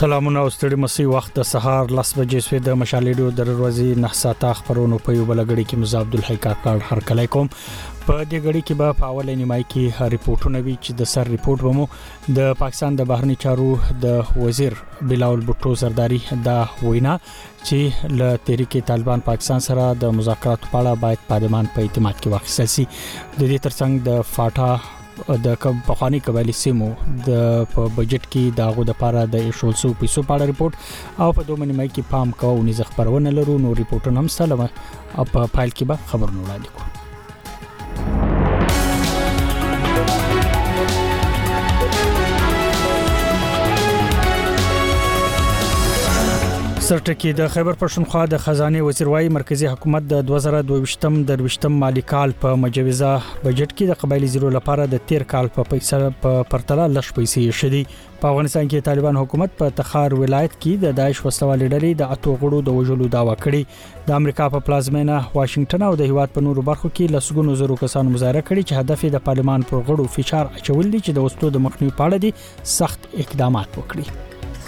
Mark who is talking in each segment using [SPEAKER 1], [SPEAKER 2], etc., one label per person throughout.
[SPEAKER 1] سلامونه او ستړي مسي وخت د سهار 10 بجې سوي د مشالېډو د ورځې 9 ساعته خبرونو په یو بلګړي کې مزه عبد الحی کاکړ هر کله کوم په دې غړي کې به په اول نیمای کې ریپورتونه وی چې د سر ریپورت ومو د پاکستان د بهرنی چارو د وزیر بلاول بوټو زرداری دا وینا چې له تحریک طالبان پاکستان سره د مذاکراتو په اړه باید پارلمان په اعتماد کې واخیستل شي د دې ترڅنګ د فاټا د پخوانی قبایلی سیمو د بجټ کې داغو د لپاره د 100 پیسو په اړه ریپورت او په دوه نیمای کې پام کوو نيز خبرونه لرو نو ریپورتونه هم سلامه او په فایل کې به خبرونه وړاندې کوو سرټکی د خیبر پښتونخوا د خزانه وزیر وايي مرکزی حکومت د 2022م درويشتم مالی کال په مجوزه بجټ کې د قبایلی زیرو لپاره د 13 کال په پیسې په پرتله لږ پیسې شدي په افغانستان کې طالبان حکومت په تخار ولایت کې د داعش وسلوال ډلې د اتو غړو د وژلو داوا کړې د امریکا په پلازمینه واشنگټن او د هیواد په نورو برخو کې لسګونو زرو کسانو مظاهره کړې چې هدف د پارلمان پر غړو فشار اچول دي چې د وسلو د مخنیوي په اړه دي سخت اقدامات وکړي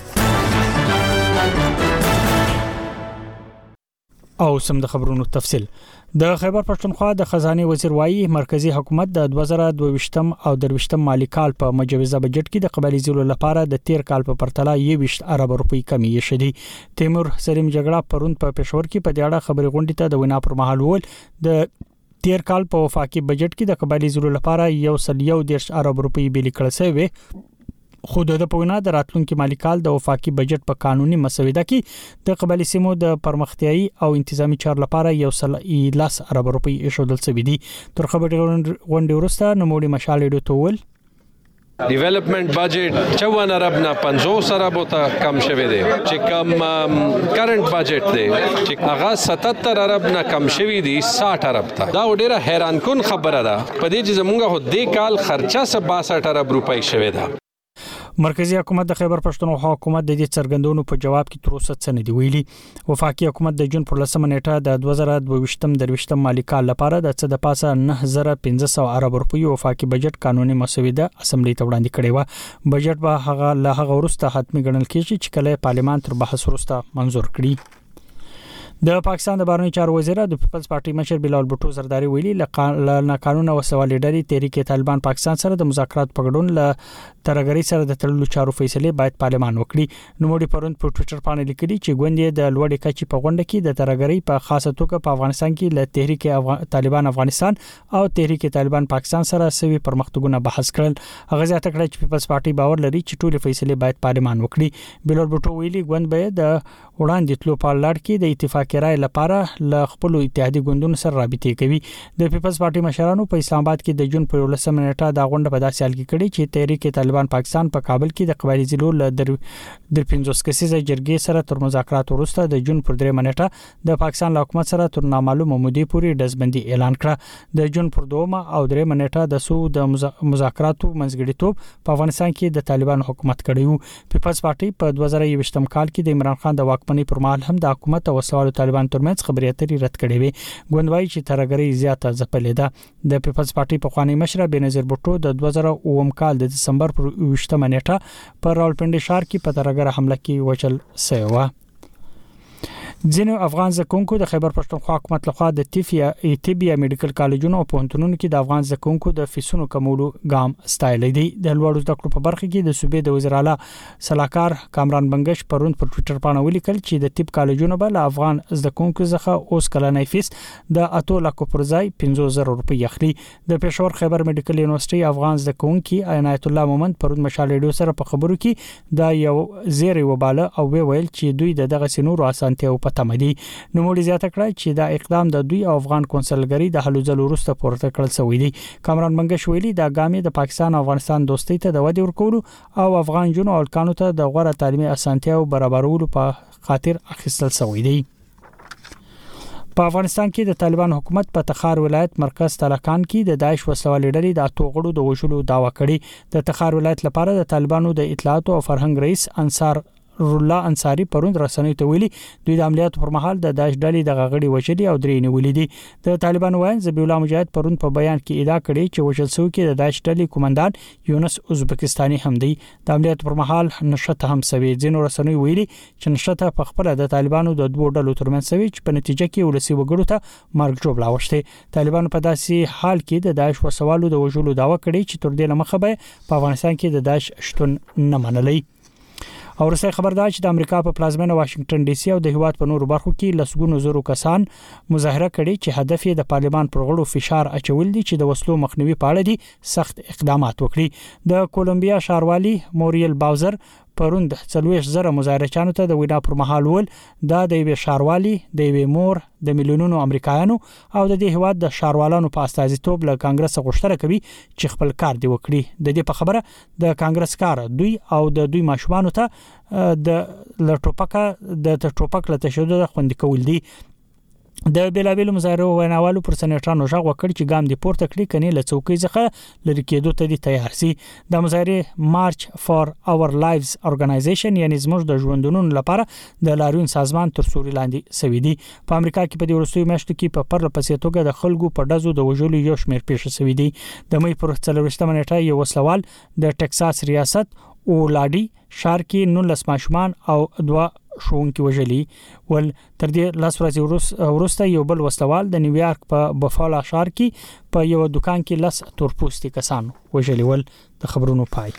[SPEAKER 1] او سم د خبرونو تفصيل د خیبر پښتونخوا د خزانه وزیر وايي مرکزی حکومت د 2022م او 23م مالی کال په مجوزه بجټ کې د قبایلی زیرو لپاره د 13 کال په پرتله 20 ارب روپی کمی شدي تیمور سلیم جګړه پرون په پېښور کې په دې اړه خبري غونډه ته د وینا پر مهال ول د 13 کال په وفاقي بجټ کې د قبایلی زیرو لپاره 1.1 ارب روپی بیل کړل شوی خود د پوینا د راتلونکو مالی کال د وفاقي بجټ په قانوني مسوده کې د قبایلی سیمو د پرمختیايي او انتظامی چارو لپاره 1.10 ارب روپی ایښودل شوی دي تر خبري غونډې وروسته نوموړي مشالېډو تول
[SPEAKER 2] ډیولپمنٹ بجټ 54 ارب نه 50 ارب ته کم شوی دی چې کم کرنٹ بجټ دی چې هغه 77 ارب نه کم شوی دی 60 ارب ته دا ډیره حیران کن خبره ده په دې چې زمونږ هو د کال خرچه 62 ارب روپۍ شوی ده
[SPEAKER 1] مرکزی حکومت د خیبر پښتونخوا حکومت د دې څرګندونو په جواب کې تر اوسه څه نه دی ویلي وفاقي حکومت د جون پر 10 نیټه د 2022م درويشتم مالی کال لپاره د څه د پاسه 9500 ارب روپیو وفاقي بجټ قانوني مسوده اسمبلی ته وړاندې کړي و بجټ به هغه له هغه وروسته حتمی ګڼل کیږي چې کله پارلمان تر بحث وروسته منزور کړي د پاکستان د بهرنی چارو وزیر د پیپلز پارټي مشر بلاول بوټو زرداری ویلي له قانون وسوال ډلې تحریک طالبان پاکستان سره د مذاکرات په ګډون له ترګری سره د تړلو چارو فیصله باید پارلمان وکړي نو موږ پرون په ټوئیټر باندې لیکلي چې ګوندې د لوړې کچې په غونډه کې د ترګری په خاصه توګه په افغانستان کې له تحریک طالبان افغانستان او تحریک طالبان پاکستان سره سوي پرمختګونه بحث کړل هغه ځکه کړ چې پیپلز پارټي باور لري چې ټول فیصله باید پارلمان وکړي بلاول بوټو ویلي ګوند به د وړاندې تلو په لړ کې د اتفاق رائے لپاره ل خپل اتحادي ګوندونو سره رابطه کوي د پیپلز پارټي مشرانو په اسلام آباد کې د جون په 19 نیټه د غونډه په داسې حال کې کړي چې تحریک طالبان پاکستان په کابل کې د قبایلی زیرو د 15 کسیزه جرګې سره تر مذاکرات وروسته د جون پر 3 نیټه د پاکستان حکومت سره تر نامعلومه مودې پورې دزبندي اعلان کړ د جون پر 2 او 3 نیټه د سو د مذاکراتو منځګړیتوب په افغانستان کې د طالبان حکومت کړیو پیپلز پارټي په 2023م کال کې د عمران خان د واکمنۍ پر مهال هم د حکومت او وسوالو طالبان ترمنځ خبرې اترې رد کړې وي ګوندوای چې ترګری زیاته ځپلې ده د پیپلز پارټي په خوانی مشر بنظیر بوټو د 2009 کال د دسمبر پر 20 نیټه پر راولپنډي ښار کې په ترګر حمله کې وچل شوی ځینو افغان زکونکو د خیبر پښتونخوا حکومت لخوا د طبي میډیکل کالجونو او پوهنتونونو کې د افغان زکونکو د فیسونو کمولو ګام ستایل دي د لوړو زده کړو په برخه کې د صوبې د وزیر اعلی صلاحکار کامران بنگش پرون پر ټوئیټر باندې ولیکل چې د طب کالجونو بل افغان زکونکو څخه اوس کلنۍ فیس د 8 لک پر ځای 15000 روپۍ اخلي د پېښور خیبر میډیکل یونیورسيټي افغان زکونکي عنایت الله مومند پرون مشالېډو سره په خبرو کې د یو زیری وباله او ویل چې دوی دغه سينورو اسانتیاو تمدي نو موږ زیاته کړای چې دا اقدام د دوی افغان کونسلګری د هلو ځل وروسته پورته کړل شوی دی کامران منګش ویلي دا ګامې د پاکستان او افغانستان دوستۍ ته د ودې ورکولو او افغان جنو او کانو ته د غوړه تعلیمي اسانتیاو برابرولو په خاطر اخیستل شوی دی په افغانستان کې د طالبان حکومت په تخار ولایت مرکز تلکان کې د داعش وسوال ډلې د اتو غړو د وژلو داوا کړې د تخار ولایت لپاره د طالبانو د اطلاعات او فرهنګ رئیس انصار الله انصاری پروند رسنۍ ته ویلي دوی د عملیاتو پر مهال د داعش ډلې د غغړي وشلي او درې نیولې دي د طالبان وایي ذبیح الله مجاهد پروند په بیان کې ادعا کړې چې وشل شو کې د داعش ډلې کمانډان یونس ازبکستاني هم دی د عملیاتو پر مهال نشته هم سوي ځینو رسنۍ ویلي چې نشته په خپل د طالبانو د دوه ډلو ترمنځ سوي چې په نتیجه کې ولسی وګړو ته مرګ جوړ لاوښته طالبانو په داسې حال کې د داعش وسوالو د وژلو داوا کړې چې تر دې لمخه به په افغانستان کې د داعش شتون نه منلې او رسې خبردار چې د امریکا په پلازمینه واشنگټن ډي سي او د هیواد په نورو برخو کې لسګونو زرو کسان مظاهره کړي چې هدف یې د پارلمان پر غړو فشار اچول دي چې د وسلو مخنیوي په اړه دي سخت اقدامات وکړي د کولمبیا ښاروالي موریل باوزر پروند 40,000 مظاهرچیانو ته د وینا پر مهال ول دا د یو ښاروالي د یو مور د میلیونونو امریکایانو او د دې هواد د ښاروالانو په استازیتوب له کانګرس غوښتنه کوي چې خپل کار دی وکړي د دې په خبره د کانګرس کار دوی او د دوی ماشومان ته د ټوپک له تشدد خوندې کول دي د بیلابیل مظاهره ویناوالو پر سنټرانو ژغ وکړ چې ګام دی پورته کړی کني له چوکۍ څخه لری کېدو ته دي تیار سي د مظاهره مارچ فار اور لایفز اورګنایزیشن یعنی زموږ د ژوندونونو لپاره د لاریون سازمان تر سوري لاندې سوي دي په امریکا کې په دې ورستوي میاشتو کې په پرله پسې توګه د خلکو په دزو د وژلو یو شمېر پیښ شوی دي د مې پر 40 منټه یو وسلوال د ټکساس ریاست او لاډي شهر کې 19 ماشومان او 2 شونکي وژلي ول تر دې لاس ورځې وروسته یو بل وسلوال د نیویارک په بفالا ښار کې په یو دکان کې لس تورپوستي کسان وژلي ول د خبرونو پای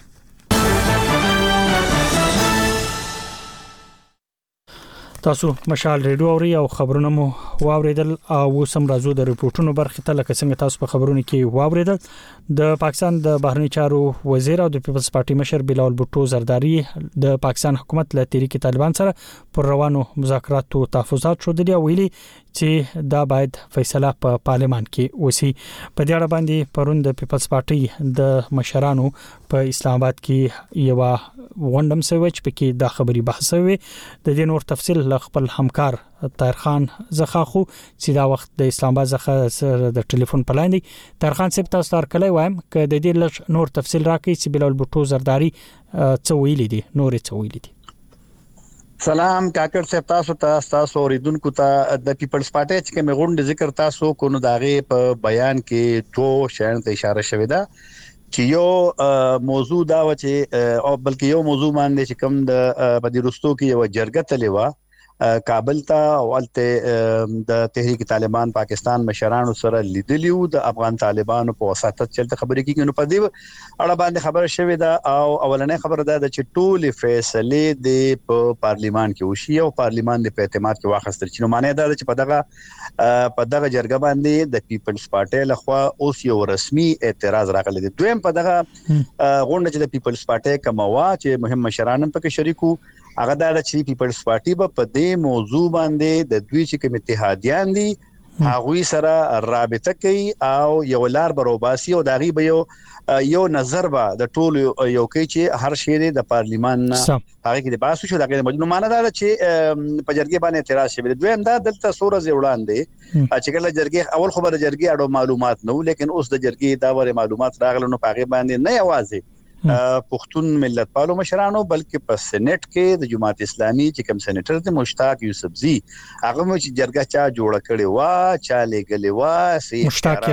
[SPEAKER 1] تاسو مشال ریډیو اوري او خبرونه مو واوریدل او سم راځو د ریپورتونو برخه ته لکه څنګه تاسو په خبرونه کې واوریدل د پاکستان د بهرنی چارو وزیر او د پیپلز پارټي مشر بلال بوټو زرداری د پاکستان حکومت له تحریک طالبان سره پر روانو مذاکراتو تحفظات شو دي او ویلي چې دا باید فیصله په پارلمان کې وسی په دې اړه باندې پرون د پیپلز پارټي د مشرانو په اسلام آباد کې یو غونډه سوي چې پکې دا خبري بحث وي د دې نور تفصیل خپل همکار طاهر خان زخاخو چې دا وخت د اسلام آباد څخه د ټلیفون پلاندې طاهر خان صاحب تاسو تر کله وایم ک د دې لږ نور تفصیل راکړي چې بلال بوټو زرداری څه ویلي دي نور څه ویلي دي
[SPEAKER 3] سلام کاکر صاحب تاسو اوریدونکو ته د پیپلز پارټي چې کوم غونډه ذکر تاسو کو نو داغه په بیان کې دوه شین ته اشاره شوې ده چې یو موضوع دا و چې او بلکې یو موضوع باندې چې کوم د بدیرستو کې یو جرګه تللی و کابل ته ولته د تحریک طالبان پاکستان مشرانو سره لیدلیو د افغان طالبانو په وساتت چلته خبرې کیږي نو په دې اړه باندې خبره شوې ده او اولنې خبره ده چې ټول فیصله د پارلیمان کې وشي او پارلیمان د اعتماد کې واخستل چې نو معنی دا چې په دغه جرګه باندې د پیپلز پارټي لخوا اوس یو رسمي اعتراض راغلی دی دویم په دغه غونډه چې د پیپلز پارټي کومه چې مهم مشران هم پکې شریکو هغه دا چې پیپلز پارټي په دې موضوع باندې د دوی چې کوم اتحادیان دي هغه سره رابطه کوي او یو لار بروباسي او داغي به یو نظر به د ټول یو کوي چې هر شی د پارلیمان هغه کې د باسو شو دغه مجنون معنا دا چې په جرګې باندې اعتراض شوی دویم دا دلته سورز وړاندې چې کله جرګې اول خبره جرګې اړو معلومات نو لیکن اوس د جرګې دا ور معلومات راغله نو پاغه باندې نه یوازې پښتون ملت پالو مشرانو بلکې په سېنات کې د جماعت اسلامي چې کوم سېنیټر د مشتاق یوسفزي هغه مو چې جرګه چا جوړ کړي وا چا لګلې وا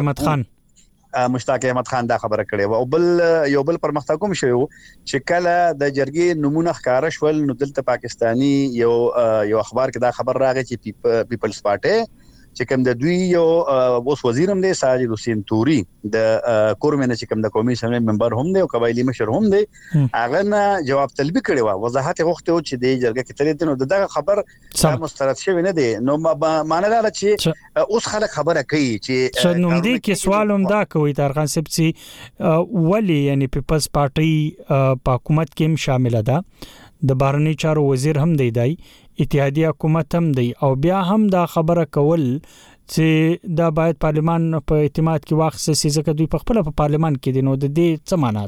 [SPEAKER 3] مشتاق احمد خان دا خبره کړي و او بل یو بل پرمختګ کوم شوی چې کله د جرګې نمونه ښکارا شول نو دلته پاکستانی یو اخبار کې دا خبر راغی چې پیپلز پارټي چې کوم د دوی یو اوس وزیر هم دی ساجد حسین توري د کورمنه چې کوم د قومي اسمبلی ممبر هم دی او قبایلی مشر هم دی هغه نه جواب طلبي کړي و وضاحت غوښته او چې د جرګه کې تللی نو دغه خبر مسترد شوی نه دی نو معنی دا چې اوس خلک خبره کوي چې
[SPEAKER 1] نو دې کې سوال هم دا کوي ترغان سب چې ولی یعنی پیپلز پارټي په حکومت کې شامل ده د بهرنی چارو وزیر هم دی اتحادیه حکومت هم دی او بیا هم دا خبره کول چې دا باید پارلمان په اعتماد کې واخص سي ځکه دوی په خپل په پارلمان کې دي نو د دې څه معنا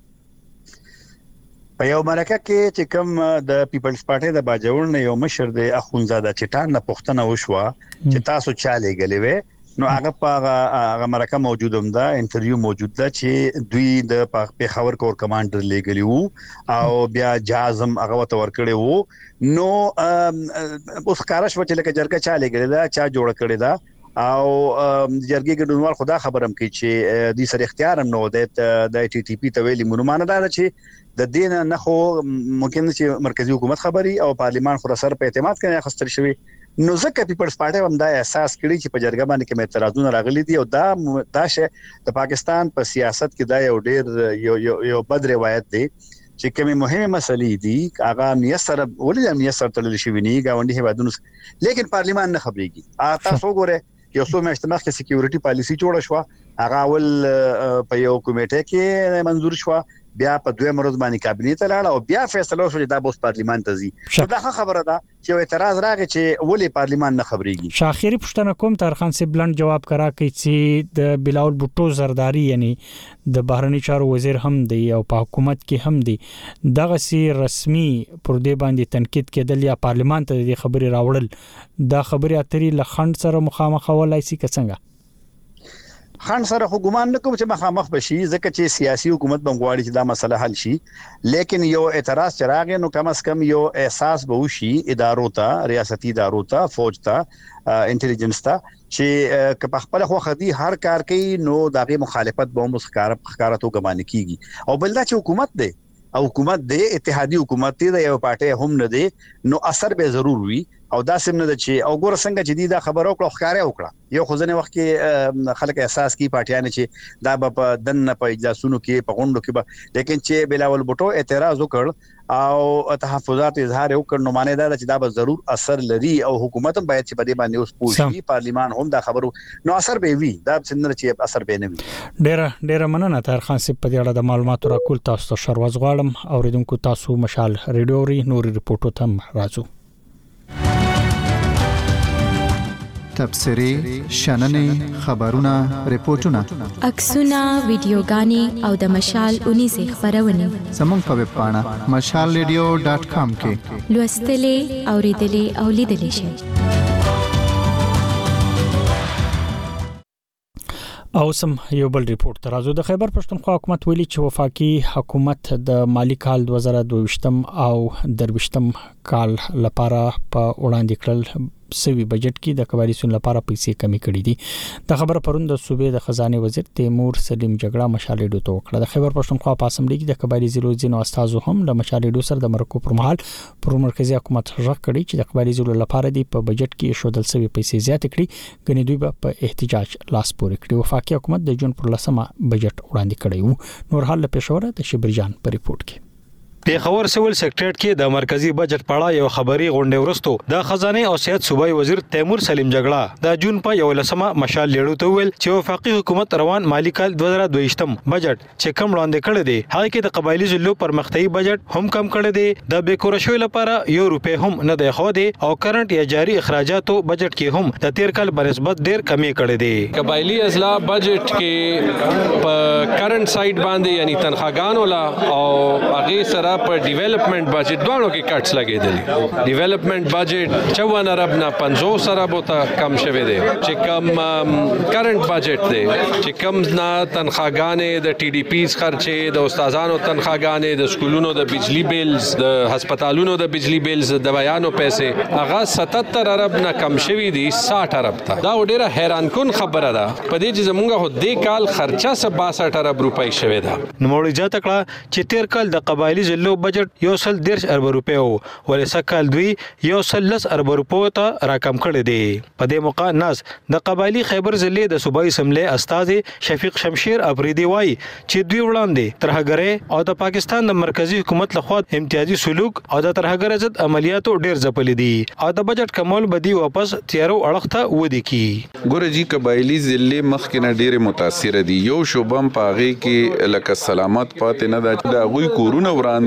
[SPEAKER 1] ده
[SPEAKER 3] په یو مرکه کې چې کوم د پیپلز پارټي د باجوړ نه یو مشر دی اخونزاده چټان نه پښتنه وشوه چې تاسو چاله غلې وې نو هغه مرکه موجود هم ده، انټرویو موجود ده چې دوی د پیښور کور کمانډر لګلی وو او بیا جازم هغه وته ورکړی وو. نو اوس کارش وچ لکه جرګه چا لګلی دا چا جوړ کړی دا او جرګې ګډونوال خدا خبرم کوي چې د سر اختیار هم نو د ټي ټي پی ته ویلي مونږ دا چې د دین نه خو ممکن چې مرکزی حکومت خبري او پارلیمان خو سره په اعتماد کوي خستر شوی. نو ځکه پیپلز پارټي هم دا احساس کړی چې په جرګه باندې کې اعتراضونه راغلي دي او دا شه د پاکستان په سیاست کې دا یو ډېر یو بد روایت دی چې کومه مهمه مسلې دي هغه امنیت سره ولې امنیت سره تړل شوی نه غونډي هیوادونو لیکن پارلیمان نه خبريږي. تاسو ګوره یو څو میاشتې مخکې سکیورټي پالیسی جوړه شو هغه ول په یو کمیټه کې منظور شو بیا په دوه مرز باندې کابینه ته لاړ او بیا فیصله وشو چې دا بوس پارلیمان ته ځي. دا خبره ده چې اعتراض راغی چې ولې پارلیمان نه خبريږي.
[SPEAKER 1] شاخيري پښتنه کوم طاهرخان سي بلند جواب کرا کوي چې د بلاول بوټو زرداری یعنی د بهرنی چارو وزیر هم دی او په حکومت کې هم دی دغه سي رسمي پر دې باندې تنقید کېدل یا پارلیمان ته د خبري راوړل دا خبري اترې لخند سره مخامخ ولای سي څنګه
[SPEAKER 3] خان سره خو ګمان نکوم چې مخامخ بشي ځکه چې سیاسي حکومت بمغواړي چې دا مسله حل شي لیکن یو اعتراض چراغ نو کم از کم یو احساس به وشي ادارو ته ریاستي ادارو ته فوج ته انټيليجنس ته چې په خپل خو خدي هر کار کوي نو دغه مخالفت به مخکاراتو ګمان کیږي او بل دا چې حکومت دی او حکومت دی اتحادي حکومت دی یو پارټي هم نه دی نو اثر به ضرور وي او دا سم نه چې او ګور څنګه چې دا خبر او ښکارې وکړه یو خزنه وخت کې خلک احساس کی پارټیان چې دا په دنه په اجلاسونو کې په غونډو کې لیکن چې بلاول بوټو اعتراض وکړ او تحفظات اظهار وکړ نو معنی دا چې دا به ضرور اثر لري او حکومت هم باید چې په دې باندې اوس پوښي پارلیمان هم دا خبرو نو اثر به وي دا څنګه چې اثر به نه وي.
[SPEAKER 1] ډېر مننه طاهرخان سي په دې اړه د معلوماتو راکول تاسو ته شروع غواړم اوریدونکو تاسو مشال ریډیو ری نوري رپورټو تم راځو.
[SPEAKER 4] تبصرې شننې خبرونه ریپورتونه
[SPEAKER 5] عکسونه ویډیوګانې او د مشال 19 خبرونه
[SPEAKER 4] زموږ په ویب پاڼه mashalradio.com کې
[SPEAKER 5] لوستلې اوریدلې او لیدلې شئ.
[SPEAKER 1] او سم یو بل ریپورت راځو. د خیبر پښتونخوا حکومت ویلي چې وفاقي حکومت د مالی کال 2022 او 23 کال لپاره په وړاندې کړل سوي بجټ کې د قبایلی سن لپاره پیسې کمی کړې دي. د خبره پروند د صوبې د خزانه وزیر تیمور سلیم جګړه مشالې ډو توکړه. د خیبر پښتونخوا په اسمبلی کې د قبایلی زیرو ځینو استادو هم د مشالې ډو سره د مرکو پر مهال پر مرکزی حکومت غږ کړی چې د قبایلی زیرو لپاره دی په بجټ کې شودل سوي پیسې زیات کړي غني دوی په احتجاج لاس پورې کړی. وفاقي حکومت د جون پر لسمه بجټ وړاندې کړی وو. نور حال پېښور د شبرجان په ریپورت کې
[SPEAKER 6] پیښور سیول سیکریټریټ کې د مرکزی بجټ په اړه یو خبري غونډه ورستو د خزانه او صحت صوبای وزیر تیمور سلیم جګړه د جون په 11 مشال لیړو ته ویل چې وفاقي حکومت روان مالی کال 2022 بجټ چې کم وړاندې کړی دی هغه کې د قبایلی ضلعو پرمختیايي بجټ هم کم کړی دی د بیکور شوی لپاره یو روپے هم نه دی خو دی او کرنٹ یا جاری اخراجاتو بجټ کې هم د تیر کال بنسبت ډیر کمی کړی دی.
[SPEAKER 2] قبایلی اضلاع بجټ کې په کرنٹ سایډ باندې یعنی تنخواګانو لا او هغه سره په ډیولپمنٹ بجټ دوانو کې کټس لګیدل. ډیولپمنٹ بجټ 54 ارب نه 50 ارب ته کم شوی دی چې کم کرنٹ بجټ دی چې کم نه تنخواګانې د ټي ډي پیز خرچې د استادانو تنخواګانې د سکولونو د بجلی بیلز د هسپتالونو د بجلی بیلز د بیانو پیسې هغه 77 ارب نه کم شوی دی 60 ارب ته. دا ډیره حیران کن خبره ده په دې چې زمونږ هو د کال خرچه 62 ارب روپۍ شوی ده.
[SPEAKER 6] نو مړی جاته کړه چې تیر کال د قبایلی ضلعو بجټ 110 ارب روپے او ولې سکهال دوی 110 ارب روپو ته راکم کړی دی. په دې موقع ناس د قبایلی خیبر ضلع د صوبایي اسمبلی استاد شفیق شمشیر افریدی وای چې دوی وړاندې ترهګری او د پاکستان د مرکزی حکومت لخوا امتیازي سلوک او د ترهګری ضد عملیاتو ډیر ځپلې دي او د بجټ کمول بدی واپس تیارو اړخ ته ودی کی.
[SPEAKER 7] ګورجی قبایلی ضلع مخکنه ډیر متاثر دي. یو شوبم پاغي کې لکه سلامت پاتې نه د غوي کورونه وړاندې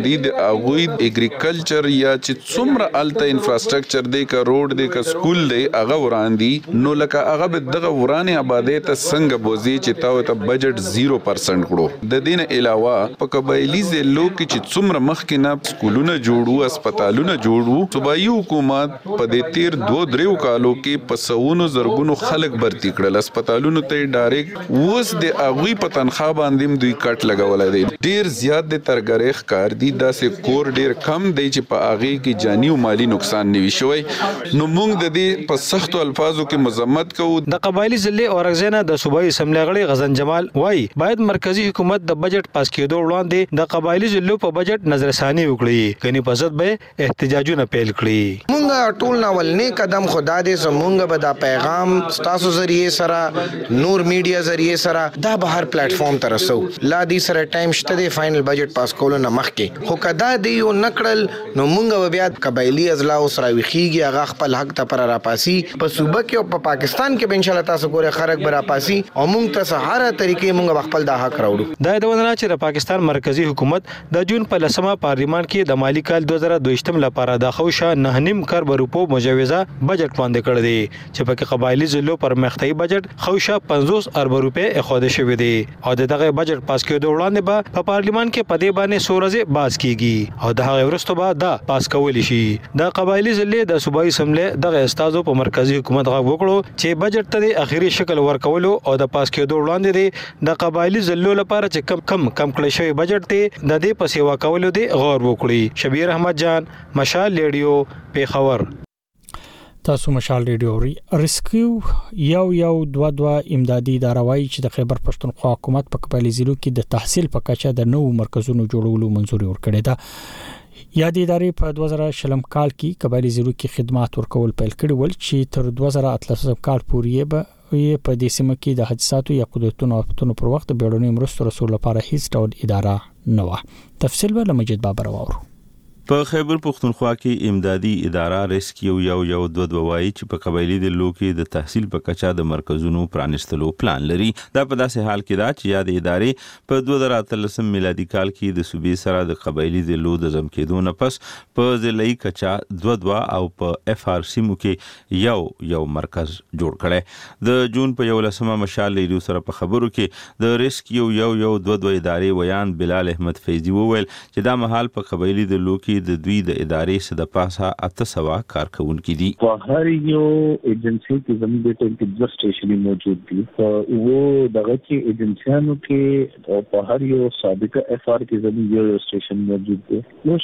[SPEAKER 7] باندې د اغوی اګریکلچر یا چې څومره الته انفراستراکچر دی کا روډ دی کا سکول دی هغه وړاندې نو لکه هغه به دغه ورانه آبادی ته څنګه بوزي چې تاسو ته بجټ 0% کړو د دین علاوه په قبایلی ضلعو کې چې څومره مخکې نه سکولونه جوړو هسپتالونه جوړو صوبایي حکومت په دې تیر 2-3 کالو کې په سونو زرګونو خلک برتی کړل هسپتالونو ته ډایرکټ اوس د اغوی په تنخواه باندې دوی کټ لګولای دي ډیر زیات د ترګریخ کار دي داسې کور ډیر کم دی چې په اغه کې جانی او مالی نقصان نوي شوی نو موږ د دې په سختو الفاظو کې مذمت کوو
[SPEAKER 6] د قبایلی ضلع اورغزنه د صوبایي اسمبلی غړي غزن جمال وایي باید مرکزی حکومت د بجټ پاس کېدو وړاندې د قبایلی ضلعو په بجټ نظرثاني وکړي کني په ضد به احتجاجونه پیل کړي
[SPEAKER 8] مونږ ټول ناولنې قدم خدا دې زمونږ به دا پیغام ستاسو ذریعے سره نور میډیا ذریعے سره دا بهر پلیټ فارم ته رسو لا دې سره ټایم شته د فائنل بجټ پاس کولو نه مخکې خو کدا دی یو نکړل نو مونږ بیا قبایلی اضلاع سره ویخیږي هغه خپل حق ته پر راپاسي په صوبه کې او په پاکستان کې به ان شاء الله تاسو ګوره خرق برا پاسي او مونږ ته سهاره طریقې مونږ خپل د حق راوړو
[SPEAKER 6] دا د ودانه چې د پاکستان مرکزی حکومت د جون په لسمه پارلیمان کې د مالی کال 2022 لپاره د خوشا 9.5 کروڑ روپو مجوزه بجټ باندې کړی دی چې په قبایلی ضلعو پر مختي بجټ خوشا 50 ارب روپے اخوده شوی دی او دغه بجټ پاس کېدو وړاندې به په پارلیمان کې په دې باندې سورزه باز کیږي او د هغه وروسته به دا پاس کول شي د قبایلی ضلع د صوبایي اسمبلی دغه استادو په مرکزی حکومت غو وکړو چې بجټ ته د اخیری شکل ورکول او د پاس کېدو وړاندې دی د قبایلی ضلعو لپاره چې کم کړی شوی بجټ دی د دې په سیوا کولو دی غور وکړي شبیر احمد جان مشال ریډیو پیښور
[SPEAKER 1] تاسو مشال ریډیو ریسکیو یو 2 امدادي اداره وایي چې د خیبر پښتونخوا حکومت په قبایلی ضلعو کې د تحصیل په کچه د نوو مرکزونو جوړولو منځوري ورکړې ده یا د ادارې په 2000 کال کې قبایلی ضلعو کې خدمات ورکول پیل کړي ول چې تر 2013 کال پورې به په دې سیمه کې د حادثاتو یا قدرتونو افتونو پر وخت بیړني مرستو رسول لپاره هیڅ ډول اداره نه و تفصیل به مجید بابر وورو
[SPEAKER 9] په خیبر پښتونخوا کې امدادي اداره ریسکیو یو 2 وایي چې په قبایلی ضلعو کې د تحصیل په کچه د مرکزونو پرانستلو پلان لري دا په داسې حال کې دا چې یاد ادارې په 2013 میلادي کال کې د صوبې سره د قبایلی ضلعو د ضم کېدو نه پس په ضلعي کچه 2 او په اف ار سیمو کې یو مرکز جوړ کړي د جون په 11مه مشال ریډیو سره په خبرو کې د ریسکیو یو 2 ادارې ویان بلال احمد فیضی وویل چې دا مهال په قبایلی ضلعو کې د دوی د ادارې سره د پاسه 800 کارکونکو دي
[SPEAKER 10] په هر یو ایجنسی کې زموږ د ټیکنیکل سټیشن موجود دي او دغه کې ایجنسیانو کې په هر یو سابقه اف ار کې زموږ یو سټیشن موجود دي نو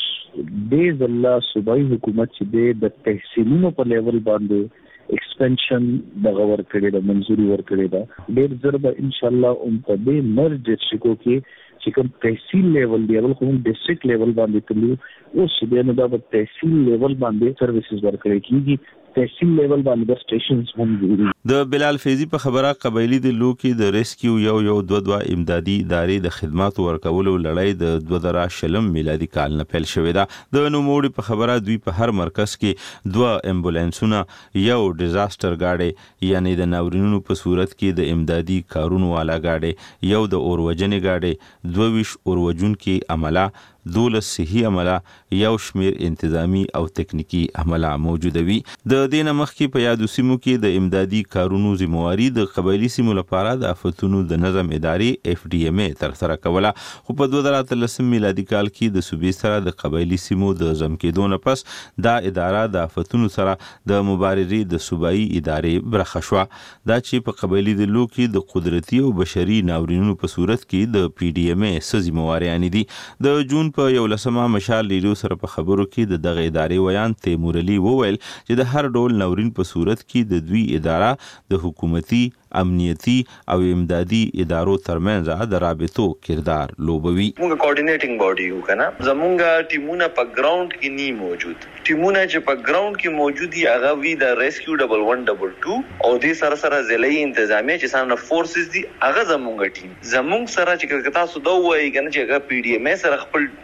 [SPEAKER 10] د ځلا صوبایي حکومت چې د تحصیلونو په لیول باندې ایکسپنشن دغه ورکړي د منځوري ورکړي دا ډېر ضرب ان شاء الله په دې مرج ډیسټریکو کې چې کوم تحصیل لیول دی او کوم ډیسټریکټ لیول باندې تللی او صوبې نه د تحصیل لیول باندې سرویسز ورکړي کیږي تحصیل لیول باندې سټیشنز هم جوړي
[SPEAKER 9] د بلال فیضی په خبره قبایلی ضلعو کې د ریسکیو یو 2 امدادي ادارې د خدماتو ورکولو لړۍ د 2020 میلادي کال نه پیل شوې ده د نوموړي په خبره دوی په هر مرکز کې 2 امبولانسونه یو ډیزاستر گاډي یعنی د ناورینونو په صورت کې د امدادي کارونو والا گاډي یو د اوروجنې گاډي 22 اوروجونکو عمله 12 صحي عمله یو شمیر انتظامی او تکنیکی عمله موجوده وي د دې مخکې په یادو سیمو کې د امدادي کارونو ذمہواری د قبایلی سیمو لپاره د آفتونو د نظم ادارې اف ډي ام ای تر سره کوله خو په 2013 میلادي کال کې د صوبې سره د قبایلی سیمو د ضم کېدو نه پس دا اداره د آفتونو سره د مبارزې د صوبایي ادارې برخه شو دا چې په قبایلی ضلعو کې د قدرتي او بشري ناورینونو په صورت کې د پی ډي ام ای ذمہواری دي د جون په 11مه مشال ریډیو سره په خبرو کې د دغه ادارې ویان تیمور علي وویل چې د هر ډول ناورین په صورت کې د دوی اداره د حکومتي امنیتي او امدادي ادارو ترمنځ د رابطو کردار لوبوي
[SPEAKER 11] موږ کوارډینیټینګ باډي یو کنه زمونږ ټیمونه په ګراوند کې ني موجود ټیمونه چې په ګراوند کې موجود دي هغه وی د ریسکیو 1122 او د سره ضلعي انتظامیه چې سره فورسز دي هغه زمونږ ټیم زمونږ سره چې تاسو دا وایي کنه چې هغه پی ډي ام سره خپل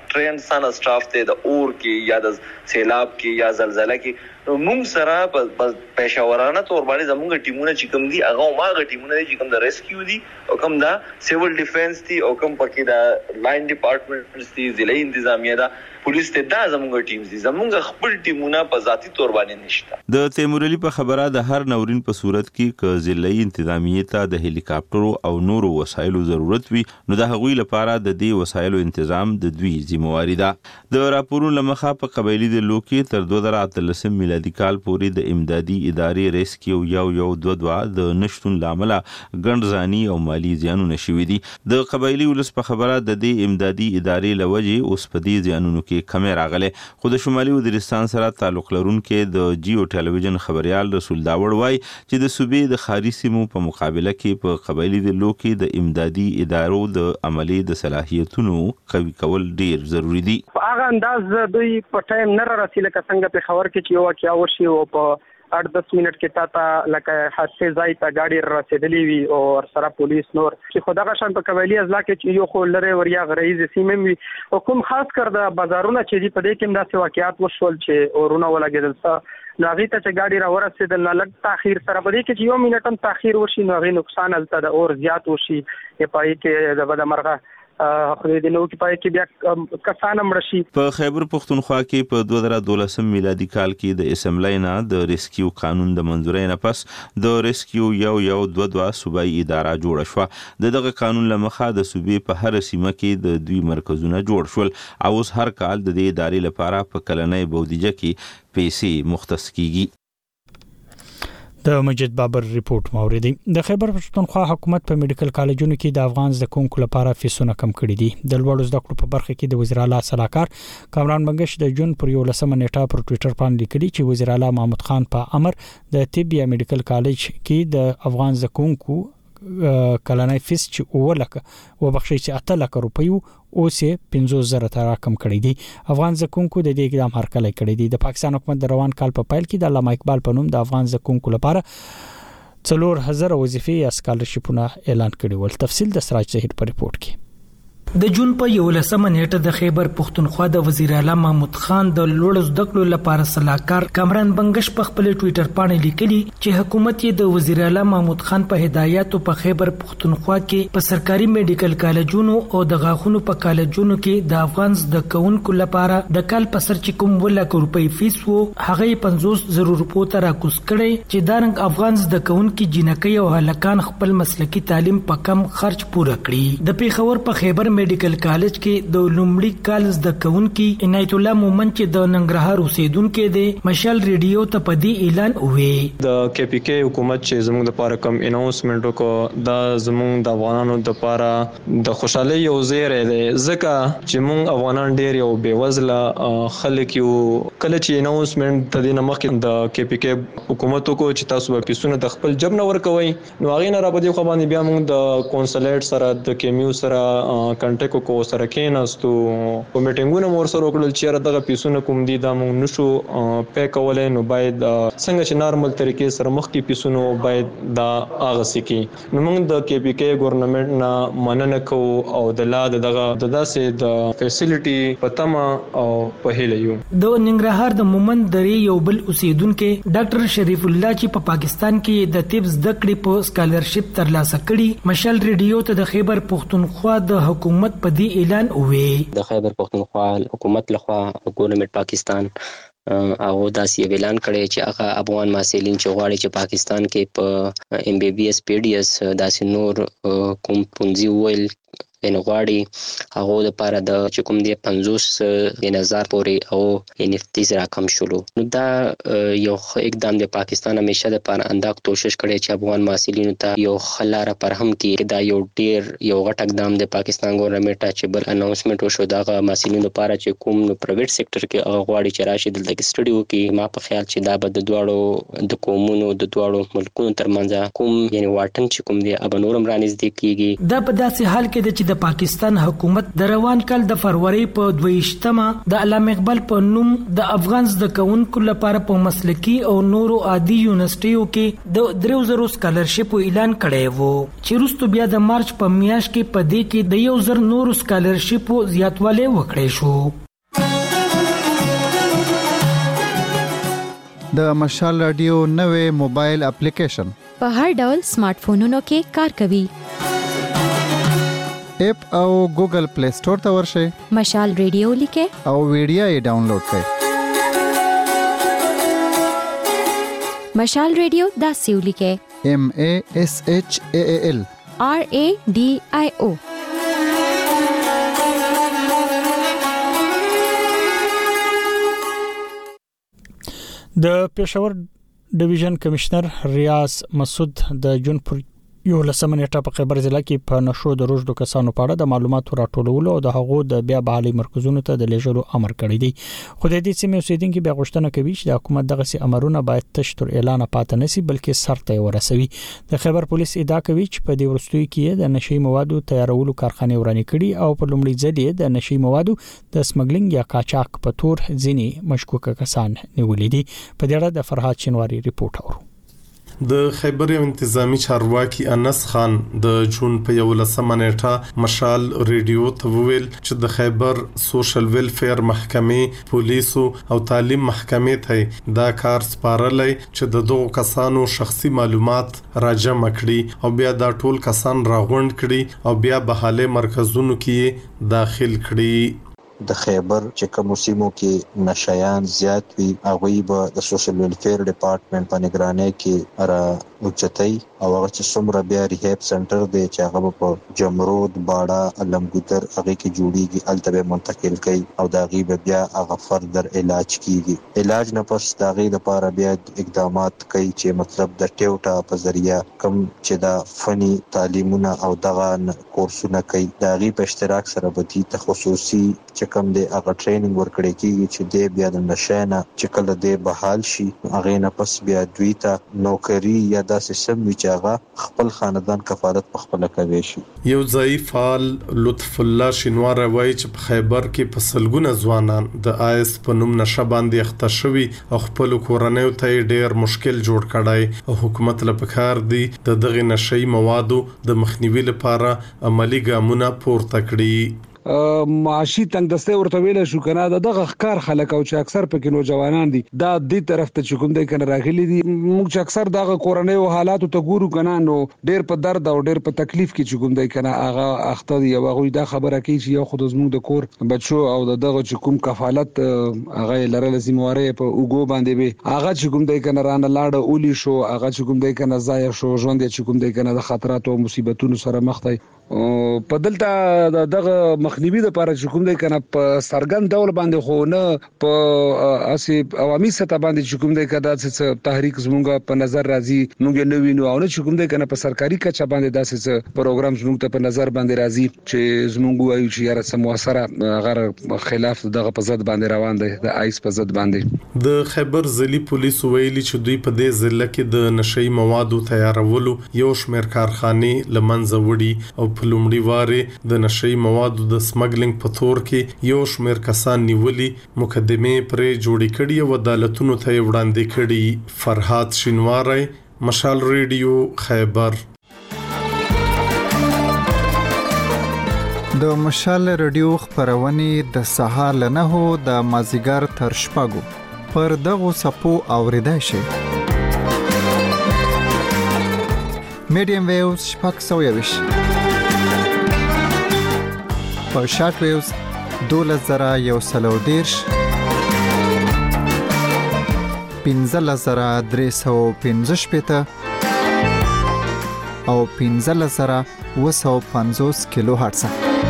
[SPEAKER 11] ټرین سن سټاف ته د اور کې یا د سیلاب کې یا زلزلہ کې موږ سره په پېښورانه تور باندې زموږ ټیمونه چې کوم دي هغه ماغه ټیمونه چې کوم د ریسکیو دي او کوم د سیول ډیفنس دي او کوم پکې د لاین ډپارټمنټ دي ضلعي انتظامیه ده پولیس ته دا زموږ ټیمز دي زموږ خپل ټیمونه په ذاتی تور باندې نشته
[SPEAKER 9] د تیمور علي په خبره د هر نورین په صورت کې ک ضلعي انتظامیه ته د هلیکاپټرو او نورو وسایلو ضرورت وي نو د هغوی لپاره د دې وسایلو تنظیم د دوی ذمہواری ده د راپورونو لمخه په قبایلی د لوکي تر 2013 میلادي کال پورې د امدادي ادارې ریسکیو یو 22 د نشټون لامل ګڼځاني او مالی زیانونه شوي دي د قبایلی ولس په خبره د دې امدادي ادارې لوجه اوس په دې زیانونو کې کمی راغله خو د شمالي وزیرستان سره تعلق لرونکي د جیو ټلویزیون خبريال رسول داوړ وای چې د صوبې د خاري سیمو په مقابله کې په قبایلی د لوکي د امدادي ادارو د عملي د صلاحیتونو قوي کول ډیر ضروری دي
[SPEAKER 12] هغه انداز دوی په ټایم نه رسیدل څنګه په خبر کې چې یو واقعیا وشي او په 8-10 منټ کې تا لکه حادثه ځای ته گاډي رسیدلې وي او سره پولیس نور چې خدای غشن په قبایلی ازلا کې چې یو خو لره وریا غریز سیمه وي او کوم خاص کر د بازارونه چې په دې کې داسې واقعیات وشول چې اورونه ولګیدل ناغي ته چې گاډي را ورسېدل نه لږ تاخير سره په دې کې چې یو منټ هم تاخير وشي نو غي نقصان الته د اور زیات وشي په پای کې د بدمرغه خو د نو کې پای کې بیا کسان مړشي
[SPEAKER 9] په خیبر پختونخوا کې په 2012 میلادي کال کې د اسمبلی نه د ریسکیو قانون د منځورۍ نه پس د ریسکیو یو 22 صوبایي اداره جوړه شو دغه قانون لمخه د صوبې په هر سیمه کې د دوی مرکزونه جوړ شول او اوس هر کال د دې ادارې لپاره په کلنۍ بودیجه کې پیسې مختص کیږي
[SPEAKER 1] د مجید بابر ریپورت موریدي د خیبر پښتونخوا حکومت په میډیکل کالجونو کې د افغان زده کوونکو لپاره فیسونه کم کړي دي د لوړو زده کړو په برخه کې د وزیر اعلی صلاحکار کامران بنگش د جون پر 11 نیټه پر ټوئیټر باندې لیکلي چې وزیر اعلی محمود خان په امر د طب یا میډیکل کالج کې د افغان زده کوونکو کلنۍ فیس چې ولکه وبخښي چې 8 لک روپیو اوس 15000 ته راکم کړی دي افغان زکونکو د دې اقدام هرکلی کړی دي د پاکستان حکومت د روان کال په پایل کې د علامه اقبال په نوم د افغان زکونکو لپاره 4000 وظیفې یا سکالرشپونه اعلان کړي ول تفصیل د سراج زهیر په ریپورت کې
[SPEAKER 13] د جون په 11 نیټه د خیبر پختونخوا د وزیر اعلی محمود خان د لوړ زده کړو لپاره صلاحکار کامران بنگش په خپل ټوئیټر باندې لیکلي چې حکومت یې د وزیر اعلی محمود خان په هدایتو په خیبر پختونخوا کې په سرکاري میډیکل کالجونو او د غاښونو په کالجونو کې د افغان زده کوونکو لپاره د کال په سر چې کوم 1 لک روپۍ فیس وو هغه 500,000 روپو ته راکوس کړي چې دارنګ افغان زده کوونکو جنکۍ او هلکان خپل مسلکي تعلیم په کم خرج پوره کړي د پیښور په خیبر میډیکل کالج کې د لومړي کال زده کوونکي عنایت الله مومن چې د ننګرهار اوسیدونکو دی مشال ریډیو ته په دې اعلان وې
[SPEAKER 14] د کے پی کے حکومت چې زموږ لپاره کم اناونسمنت وکړ دا زموږ د افغانانو لپاره د خوشحالي یو زیری دی ځکه چې موږ افغانان ډیر یو بیوزله خلک یو کله چې اناونسمنت د دې مخکې د کے پی کے حکومت کو چې تاسو به پیسونه د خپل جب نه ورکوي نو هغه نه را پدې خو باندې بیا موږ د کونسلیټ سره د کیمیو سره کنټیکټ کو سره کېناستو په میټینګونو مور سره وکړل چې دغه پیسونه کوم دي دا موږ نشو پې کولای نو باید څنګه چې نارمل طریقې سره مخکې پیسونه باید دا اغسي کی نو موږ د کے پی کے ګورنمنت نه مننه کو او د لا دغه داسې د فیسیلیټي پتما او په هله یو
[SPEAKER 13] د ننګرهار د مومن درې یو بل اوسیدونکو ډاکټر شریف الله چې په پاکستان کې د طب زده کړې په سکالرشپ ترلاسه کړي مشال ریډیو ته د خیبر پختونخوا د حکومت په دې اعلان وې
[SPEAKER 15] د خیبر پختونخوا حکومت لخوا ګورنمنت پاکستان او داسې اعلان کړی چې هغه افغان محصلین چې غواړي چې پاکستان کې په ام بی بی اس پی ډی اس داسې نور کوم پونځي ویل ان غواړي هغه لپاره د چې کوم دی 50,000 پورې او ان اف را کم شولو نو دا یو اقدام د پاکستان همیشه د پر انداز کوشش کړي چې افغان محصلینو ته یو خلاره پر هم کې دا یو ډیر یو غټ اقدام د پاکستان ګورنمنت چې بل اناونسمنت وشو دا محصلینو لپاره چې کوم نو پرایویټ سېکټر کې هغه غواړي چې راشي دلته سټډي وکړي ما په خیال چې دا به د دواړو د قومونو د دواړو ملکونو ترمنځ کوم یعنی واټن چې کوم دی اب نورم رانیز دی کیږي
[SPEAKER 13] دا په داسې حال کې کې د چې د پاکستان حکومت د روان کال د فروری په 22مه د علامه اقبال په نوم د افغان زده کوونکو لپاره په مسلکی او نورو عادي یونیورسيټیو کې د 3000 سکالرشپ اعلان کړی وو چې وروسته بیا د مارچ په میاشت کې په دې کې د 1000 نورو سکالرشپ زیاتوالی وکړی شو.
[SPEAKER 4] د مشال رادیو نوې موبایل اپلیکیشن
[SPEAKER 5] په هر ډول سمارټ فونونو کې کار کوي.
[SPEAKER 4] اپ او ګوګل پلی سٹور ته ورشئ.
[SPEAKER 5] مشال ریډیو لیکه
[SPEAKER 4] او ویډیو یې ډاونلوډ کړئ.
[SPEAKER 5] مشال ریډیو داسې ولیکه
[SPEAKER 4] MASHAAL
[SPEAKER 5] RADIO.
[SPEAKER 1] د پېښور ډیویژن کمشنر ریاض مسعود د جون پر 11 نیټه په خیبر ضلع کې په نشو د روزډو کسانو په اړه د معلوماتو راټولولو او د هغو د بیا بحالي مرکزونو ته د لیږلو امر کړی دی. خو د دې سیمې اوسیدونکو بیا غوښتنه کوي چې د حکومت دغه سي امرونه باید تشتر اعلان پاتې نشي بلکې سرته ورسوي. د خیبر پولیس ادعا کوي چې په دې ورستوي کې د نشي موادو تیارولو کارخانه ورانې کړي او په لومړي ځل د نشي موادو د سمګلینګ یا قاچاق په تور ځینی مشکوک کسان نیولې دي. په دې اړه د فرهاد شینواری ریپورت اورو.
[SPEAKER 16] د خیبر انتظامی چارواکي انس خان د جون په 11 نیټه مشال ریډیو ته ویل چې د خیبر سوشل ویلفیر محکمې پولیسو او تعلیم محکمې ته دا کار سپارلای چې د دوه کسانو شخصي معلومات راجمع کړي او بیا دا ټول کسان راغونډ کړي او بیا بحاله مرکزونو کې داخل کړي.
[SPEAKER 17] د خیبر چې کوم سیمو کې نشایان زیات وي هغه به د سوشل ویلفیر ډپارټمنټ په نگرانۍ کې را اوچتای او هغه چې څومره بیا ریهاب سنټر دی چې هغه په جمرود باړه علمګودر هغه کې جوړیږي الته منتقل کوي او دا غي بیا هغه فردر علاج کیږي. علاج نه پس دا غي لپاره بیا اقدامات کوي چې مطلب د ټیوټا په ذریعہ کم چې دا فني تعلیمونه او دغه کورسونه کوي دا غي په اشتراک سره به د خصوصي کم دی هغه ټریننګ ورکړی کیږي چې دی بیا د نشانه چې کله دی بحال شي هغه نه پس بیا دوی ته نوکری یا د سیستم چې هغه خپل خاندان کفالت په خپل کوي شي.
[SPEAKER 16] یو ضعیف فعال لطف الله شینوار وایي چې په خیبر کې په سلګونه ځوانان د آیس په نوم نشه باندې اخته شوي او خپل کورنۍ ته ډېر مشکل جوړ کړای او حکومت لپاره دی د دغه نشي موادو د مخنیوي لپاره عملی ګامونه پورته کړي.
[SPEAKER 18] معاشي تنگ دسته ورته ویل شو کنه دغه ښکار خلک او چې اکثر پکې نوجوانان دي دا د طرف ته چکم دی کنه راغلي دي موږ چې اکثر دغه کورنۍ او حالاتو ته ګورو کنه نو ډېر په درد او ډېر په تکلیف کې چکم دی کنه هغه اخته دی او هغه دا خبره کوي چې یو خود زموږ د کور بچو او دغه چکم کفالت هغه لرل زمواره په اوګو باندې به هغه چکم دی کنه رانه لاړه اولی شو هغه چکم دی کنه ضایع شو ژوند چکم دی کنه د خطرات او مصیبتونو سره مخ دی په دلته دغه مخنیوي لپاره چې کوم دی کنه په سرګند ډول باندې خو نه په اسی عوامي سطح باندې چې کوم دی کدا چې تحریک زمونږ په نظر راځي موږ نه وینو او نه چې کوم دی کنه په سرکاري کچه باندې داسې پروګرام زمونږ ته په نظر باندې راځي چې زمونږ وایو چې یاره سم موثره غیر خلاف دغه په ضد باندې روان دی د آیس په ضد باندې.
[SPEAKER 16] د خیبر ضلعي پولیس ویلي چې دوی په دې ضلع کې د نشي موادو تیارولو یو شمېر کارخانې لمنځه وړي او په لومړي واره د نشي موادو د سمګلینګ په تور کې یو شمېر کسان نیولي مقدمه پرې جوړې کړي او عدالتونو ته وړاندې کړي. فرهاد شینواری مشال ریډیو خیبر.
[SPEAKER 4] د مشال ریډیو خبرونه د سهار له 9 د مازیګر تر شپږو پر دغه سپو اوریدای شي. میډیم ویوز شپږ سویوش په شارټ ویوز 12110 15315 او 15750 کیلو هرتز.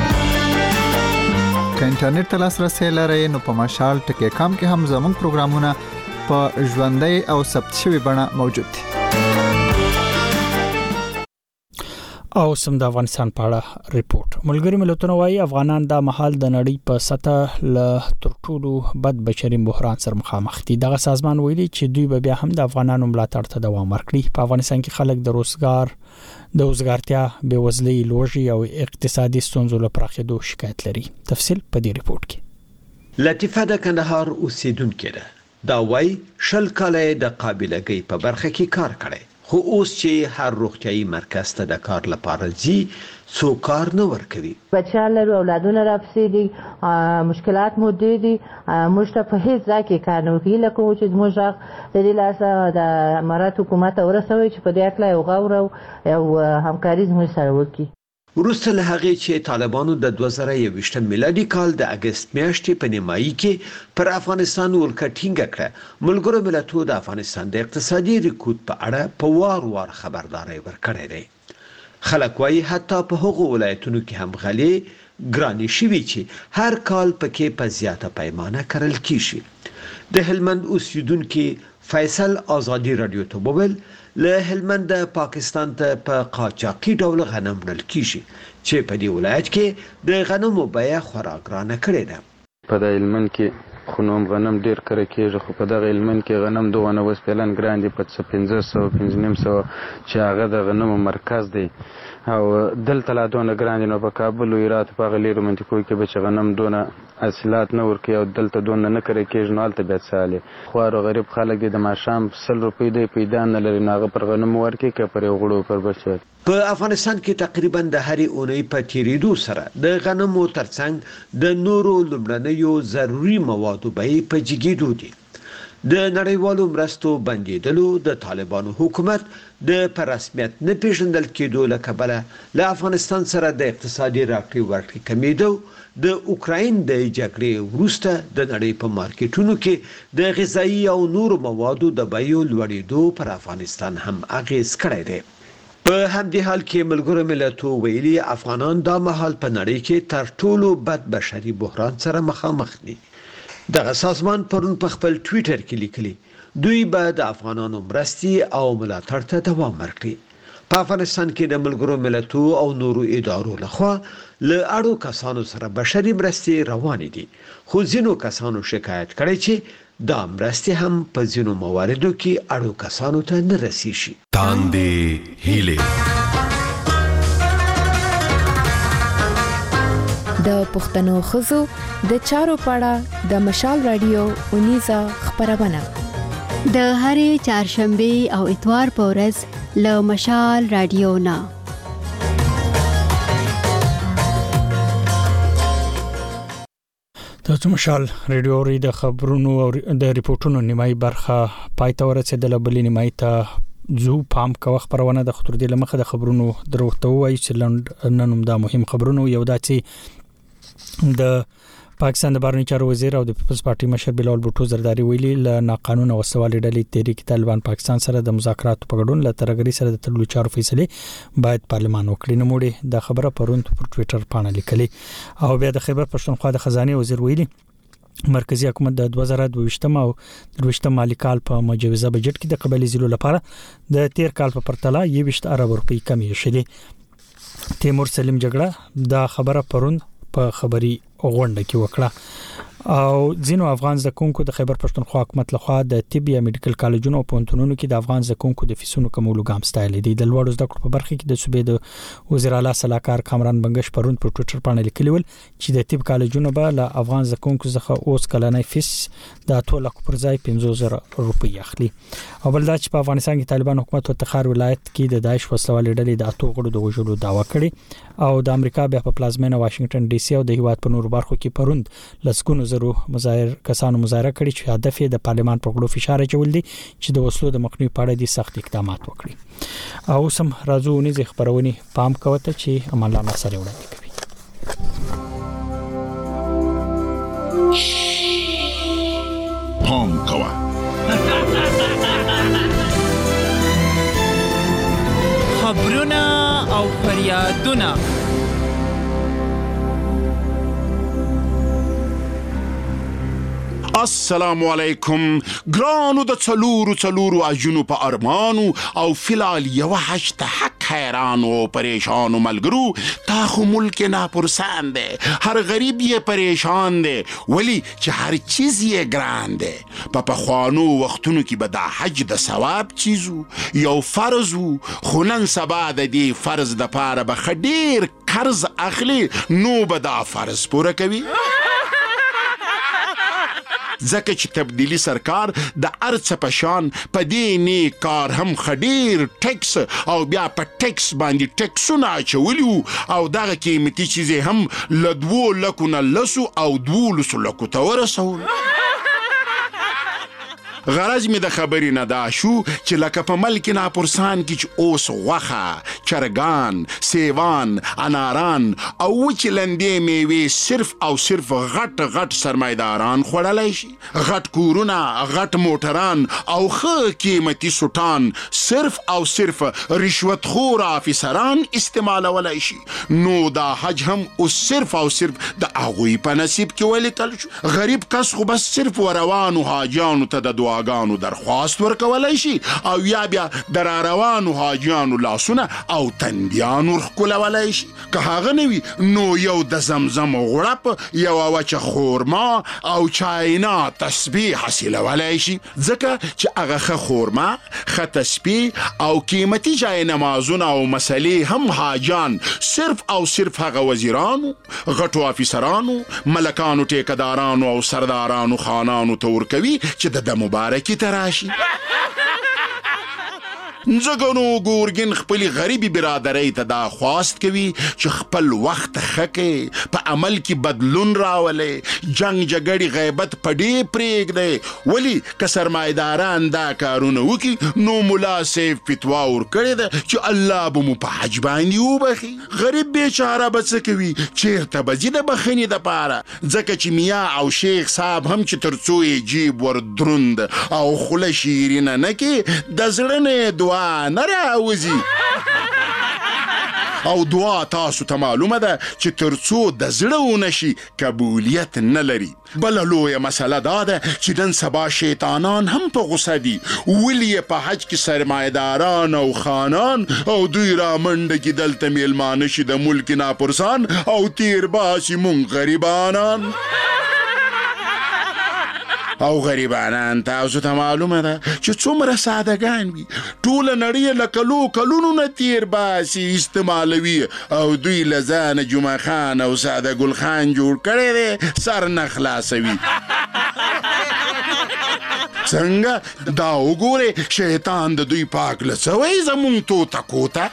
[SPEAKER 4] که انټرنیټ ته لاسرسي لرئ نو په مشال ټکی کام کې هم زموږ پروګرامونه په ژوندۍ او ثبت شوی بڼه موجود دي.
[SPEAKER 1] او سم د افغانستان په اړه ریپورت. ملګری ملتونه وايي افغانان د محل د نړۍ په سطح له ترټولو بد بشري بحران سره مخامخ دي. دغه سازمان ویلي چې دوی به بیا هم د افغانانو ملاتړ ته دوام ورکړي. په افغانستان کې خلک د وزګارتیا، بېوزلۍ، لوږې او اقتصادي ستونزو له پراخېدو شکایت لري. تفصیل په دې ریپورت کې.
[SPEAKER 19] لطیفه د کندهار اوسیدونکې ده. دا وايي 20 کاله د قابلیت په برخه کې کار کړی، خو اوس چې هر روغتيایي مرکز ته د کار لپاره ځي څو کار نه ورکوي.
[SPEAKER 20] بچیان لرو، اولادونه راپسې دي، مشکلات مو ډېر دي، موږ ته په هیڅ ځای کې کار نه ورکوي. لکه چې زموږ غږ د دې لاسه د امارات حکومت ته ورسوي چې په دې اړه یو غور او همکاري زموږ سره وکړي.
[SPEAKER 19] وروسته له هغې چې طالبانو د 2021 میلادي کال د اگست میاشتې په نیمایي کې پر افغانستان ولکه ټینګه کړه، ملګرو ملتونو د افغانستان د اقتصادي رکود په اړه په وار خبرداري ورکړې ده. خلک وايي حتی په هغو ولایتونو کې هم غلې ګرانې شوي چې هر کال پکې په زیاته پیمانه کرل کیږي. د هلمند اوسیدونکو فیصل آزادی رادیو ته وویل له هلمند پاکستان ته په قاچاقي ډول غنم وړل کیږي چې په دې ولایت کې د غنمو بیه خورا ګرانه کړې ده.
[SPEAKER 21] په د هلمند کې خو نوم غنم ډیر کړی کېږي، خو په دغه هلمند کې غنم دغه اوس فعلا ګران دي په 1500 چې هغه د غنمو مرکز دی او دلته لا دونه ګران دي. نو په کابل او هرات په غلي رومانتیکو کې به چې غنم دونه حاصلات نه ورکوي او دلته دونه نه کړی کېږي، نو هلته بیا څه خوار او غریب خلک دي د ماښام 100 روپۍ دی پیدا نه لري، نو هغه پر غنمو ورکوي که پر یو غړو پر بچو.
[SPEAKER 19] په افغانستان کې تقریبا د هرې اونۍ په تیریدو سره د غنمو ترڅنګ د نورو لومړنیو ضروري موادو بیې په جګېدو دي. د نړیوالو مرستو بندیدلو، د طالبانو حکومت د پر رسمیت نه پیژندل کېدو له کبله له افغانستان سره د اقتصادي راکړې ورکړې کمیدو، د اوکراین د جګړې وروسته د نړۍ په مارکیټونو کې د غذایی او نورو موادو د بیو لوړېدو پر افغانستان هم اغیز کړی دی. په همدې حال کې ملګرو ملتونو ویلي افغانان دا مهال په نړۍ کې تر ټولو بد بشري بحران سره مخامخ دي. دغه سازمان پرون په خپل ټویټر کې لیکلي دوی به د افغانانو مرستې او ملاتړ ته دوام ورکړي. په افغانستان کې د ملګرو ملتونو او نورو ادارو لخوا له اړو کسانو سره بشري مرستې روانې دي، خو ځینو کسانو شکایت کړی چې دا مرستې هم په ځینو مواردو کې اړو کسانو ته نه رسیږي.
[SPEAKER 22] تاندې هیله
[SPEAKER 5] د پښتنو خزو د چارو پاړه د مشال رادیو 19 خبرونه
[SPEAKER 23] د هرې چهارشنبه او اتوار په ورځ له مشال رادیو نه.
[SPEAKER 1] د مشال رادیو ری د خبرونو او د ریپورتونو نیمایي برخه پاتې ورسېدله، بلې نیمایي ته زو پام کوه خبرونه د خطر دی لمخه د خبرونو دروغته وایي چې نن دا مهم خبرونه یو داسې د پاکستان د بهرنی چارو وزیر او د پیپلز پارټي مشر بلال بوټو زرداری ویلي له ناقانونه وسوالې ډلې تحریک طالبان پاکستان سره د مذاکراتو په ګډون له ترګری سره د تړلو چارو فیصله باید پارلمان وکړي. نوموړي د خبره پرون پر ټوئیټر باندې لیکلي. او بیا د خیبر پښتونخوا د خزانه وزیر ویلي مرکزی حکومت د 2022 او 23 مالی کال په مجوزه بجټ کې د قبایلی ضلعو لپاره د تیر کال په پرتله 20 ارب روپۍ کمې شولې. تیمور سلیم جګړه دا خبره پرون په خبري غونډه کې وکړه او ځینو افغان زکونکو د خیبر پښتونخوا حکومت لخوا د طبي یا میډیکل کالجونو او پونتونونو کې د افغان زکونکو د فیسونو کمولو ګام ستایل دي. د لوړو زده کړو په برخه کې د صوبې د وزیر اعلی صلاحکار کامران بنگش پرون پر ټوئیټر باندې لیکلی ول چې د طب کالجونو به له افغان زکونکو څخه اوس کلنۍ فیس د 2 لک پر ځای 15000 روپۍ اخلي. او بل دا چې په افغانستان کې طالبان حکومت او تخار ولایت کې د داعش وسلوالې ډلې د 8 غړو د وژلو دعوا کړې او د امریکا بیا په پلازمینه واشنگټن ډي سي او د هیواد په نورو برخو کې پروند لسګونو زرو کسانو مظاهره کړې چې هدف یې د پارلمان پر غړو فشار اچول دي چې د وسلو د مخنیوي په اړه د سخت اقدامات وکړي. او سم راځو نيزه خبرونه پام کوته چې عملانه سره وړاندې کوي.
[SPEAKER 22] پام کوه
[SPEAKER 24] خبرونه او فریادونه
[SPEAKER 22] السلام علیکم ګرانو د څلورو اجونو په ارمانو او فلال یو حج ته حق حیرانو پریشانو ملګرو تا خو ملک ناپرسان دی هر غریب یې پریشان دی ولی چې هر چیز یې ګران دی په پخوانو وختونو کې به دا حج د ثواب چیزو یو فرض و خو نن سبا د دې فرض د پاره به ښه ډېر قرض اخلي نو به دا فرض پوره کوي ځکه چې تبدیلی سرکار د ارڅ په شان په دې نیک کار هم خډیر ټیکس او بیا په ټیکس باندې ټیکسونه اچولي او دغه قیمتي چیزې هم له 2 لکو نه 10 او 12 لکو ته ورسول غرض می د خبرې نه دا شو چې لکه په ملک ناپرسان کې چې اوس غوښه چرګان سیوان اناران او وچې لندې میوې صرف او صرف غټ سرمایداران خوړلی شي غټ کورونه غټ موټران او ښه قیمتي سوټان صرف او صرف رشوت خور افیسران استعمالولی شي نو دا حج هم اوس صرف او صرف د هغوی په نصیب کې ولیکل شو غریب کس خو بس صرف روانو حاجیانو ته د دعاګانو درخواست ورکولی شي او یا بیا د روانو حاجیانو لاسونه او تندیان ورښکلولی شي که هغه نه وي نو یو د زمزم غوړپ یوه وچه خورما او چاینا تسبیح حاصلولی شي ځکه چې هغه ښه خورما ښه تسبیح او قیمتي جای نمازونه او مسلې هم حاجان صرف او صرف هغه وزیرانو غټو افیسرانو ملکانو ټیکدارانو او سردارانو خانانو ته ورکوي چې د مبارکي ته راشي ځکه نو ګورګین خپلې غریبي برادرۍ ته دا خواست کوي چې خپل وخت ښه کړي په عمل کې بدلون راولي جنګ جګړې غیبت په دې پرېږدي ولې که سرمایداران دا کارونه وکړي نو ملا صاحب فتوا ورکړې ده چې الله به مو په حج باندې وبخي غریب بیچاره به څه کوي چېرته به ځي د بخښنې دپاره ځکه چې میا او شیخ صاحب هم چې تر څو یې جیب ور دروند او خوله شیرینه نه کړي د زړه نه دعا نه راوځي او دعا تاسو ته معلومه ده چې تر څو د زړه ونه شي قبولیت نه لري بله لویه مسله دا ده چې نن سبا شیطانان هم په غوسه دي ولې یې په حج کې سرمایداران او خانان او دوی رامنډه کې دلته میلمانه شي د ملک ناپرسان او تیر باسي مونږ غریبانان او غریبانان تاسو ته معلومه ده چې څومره سادهګان وي ټوله نړۍ له کلونو نه تیر باسي استعمالوي او دوی له ځانه جمعه خان او ساده ګل خان جوړ کړی دی سر نه خلاصوي څنګه دا وګورئ شیطان د دوی پاک له څه وایي زمونږ توته کوته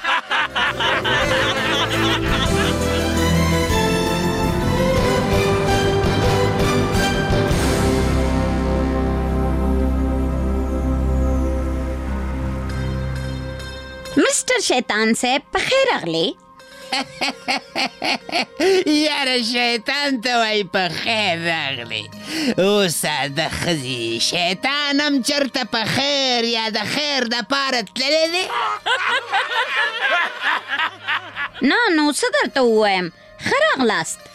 [SPEAKER 2] मिस्टर शैतान साहब पखेर अगले
[SPEAKER 3] یاره شیطان ته وای په خیر راغلی اوسه د ښځې شیطان هم چېرته په خیر یا د خیر دپاره تللی دی
[SPEAKER 2] نه نو څه درته ووایم ښه راغلاست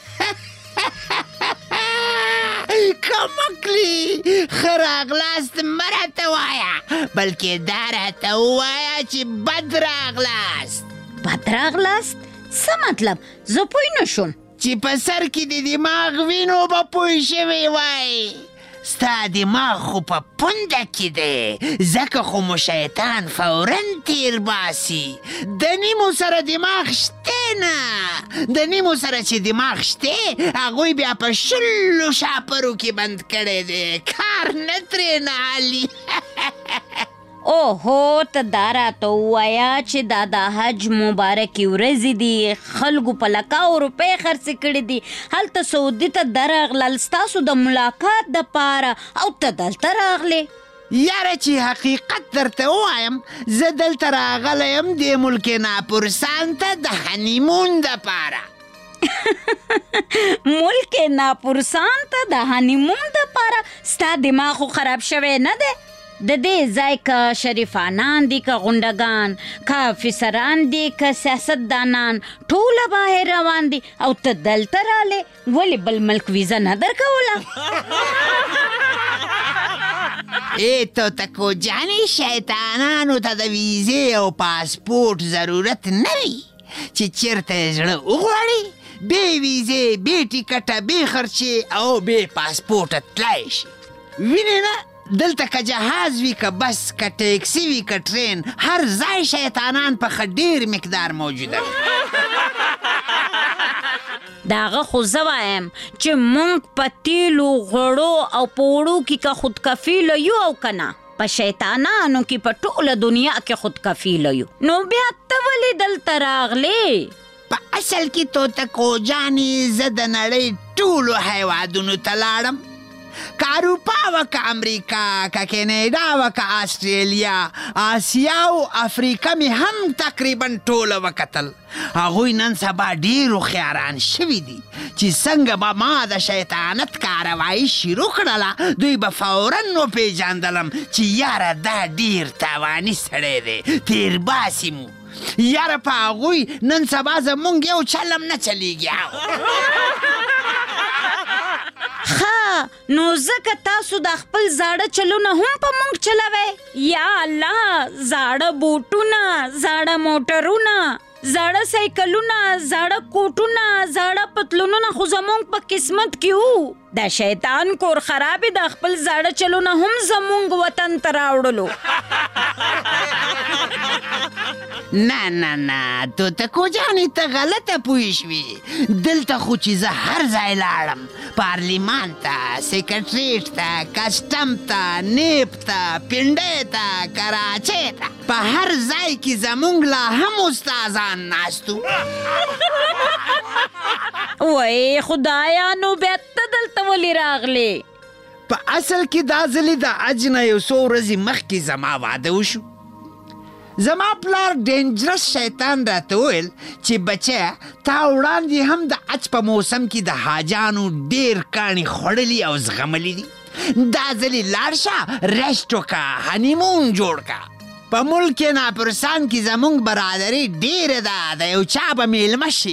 [SPEAKER 3] کمکلی ښه راغلاست مه راته وایه بلکې دا راته ووایه چې بد راغلاست
[SPEAKER 2] بد راغلاست څه مطلب زه پوه نه شوم
[SPEAKER 3] چې په سر کې د دماغ وینو به پوه شوی وای ستا دماغ خو په پونده کې دی ځکه خو مو شیطان فورا تیر باسي د نیمو سره دماغ شته نه د نیمو سره چې دماغ شته هغوی بیا په شلو شاپرو کې بند کړی دی کار نه ترې نه حالي
[SPEAKER 2] اوهو ته دا راته ووایه چې دا د حج مبارکې ورځې دي خلکو په لکاو روپۍ خرڅې کړي دي هلته سعودي ته درغلل ستاسو د ملاقات دپاره او ته دلته راغلې
[SPEAKER 3] یاره چې حقیقت درته ووایم زه دلته راغلی یم د ملک ناپرسان ته د هنیمون دپاره
[SPEAKER 2] ملک ناپرسان ته د هنیمون دپاره ستا دماغ خو خراب شوی نه دی د دې ځای که شریفانان دي که غونډګان که افیسران دي که سیاستدانان ټوله بهر روان دي او ته دلته رالې ولې بل ملک ویزه نه درکوله
[SPEAKER 3] توتکو جانې شیطانانو ته د ویزې او پاسپورټ ضرورت نه وي چې چیرته یې زړه وغواړي بې ویزې بې ټیکټه بې خرچې او بې پاسپورټه تلای شي وینې نه دلته که جهاز وي که بس که ټیکسي وي که ټرین هر ځای شیطانان په ښه ډېر مقدار موجوده وي
[SPEAKER 2] د هغه خو زه وایم چې موږ په تیلو غوړو او په وړو کې که خودکفیله یو او که نه په شیطانانو کې په ټوله دنیا کې خودکفیله یو نو بیا ته ولې دلته راغلې
[SPEAKER 3] په اصل کې توتکو جانې زه د نړۍ ټولو هیوادونو ته لاړم که اروپا و که امریکا که کینیډا و که آسټرالیا آسیا او افریقا مې هم تقریبا ټوله وکتل هغوی نن سبا ډېر هوښیاران شوي دي چې څنګه به ما د شیطانت کاروایي شروع کړله دوی به فورا وپېژندلم چې یاره دا ډېر تاواني سړی دی تیر باسي مو یاره په هغوی نن سبا زمونږ یو چلم نه چلیږي
[SPEAKER 2] نو ځکه تاسو د خپل زاړه چلونه هم په موږ چلوئ یا الله زاړه بوټونه زاړه موټرونه زاړه سایکلونه زاړه کوټونه زاړه پتلونونه خو زمونږ په قسمت کې وو د شیطان کور خرابې د خپل زاړه چلونه هم زمونږ وطن ته راوړلو
[SPEAKER 3] نه نه نه توتکو جانې ته غلطه پوه شوې دلته خو چې زه هر ځای لاړم پارلیمان ته سیکرټریټ ته کسټم ته نیب ته پنډۍ ته کراچۍ ته په هر ځای کې زمونږ لا هم استادان ناستو
[SPEAKER 2] وای خدایا نو بیا ته دلته ولې راغلې
[SPEAKER 3] په اصل کې دا ځلې د حج نه یو څو ورځې مخکې زما واده وشو زما پلار ډینجرس شیطان راته وویل چې بچه تا وړاندې هم د حج په موسم کې د حاجانو ډېر کاڼي خوړلي او زغملي دي دا ځلې لاړ شه ریسټ وکړه هنیمون جوړ کړه په ملک ناپرسان کې زمونږ برادري ډېره ده د یو چا به میلمه شي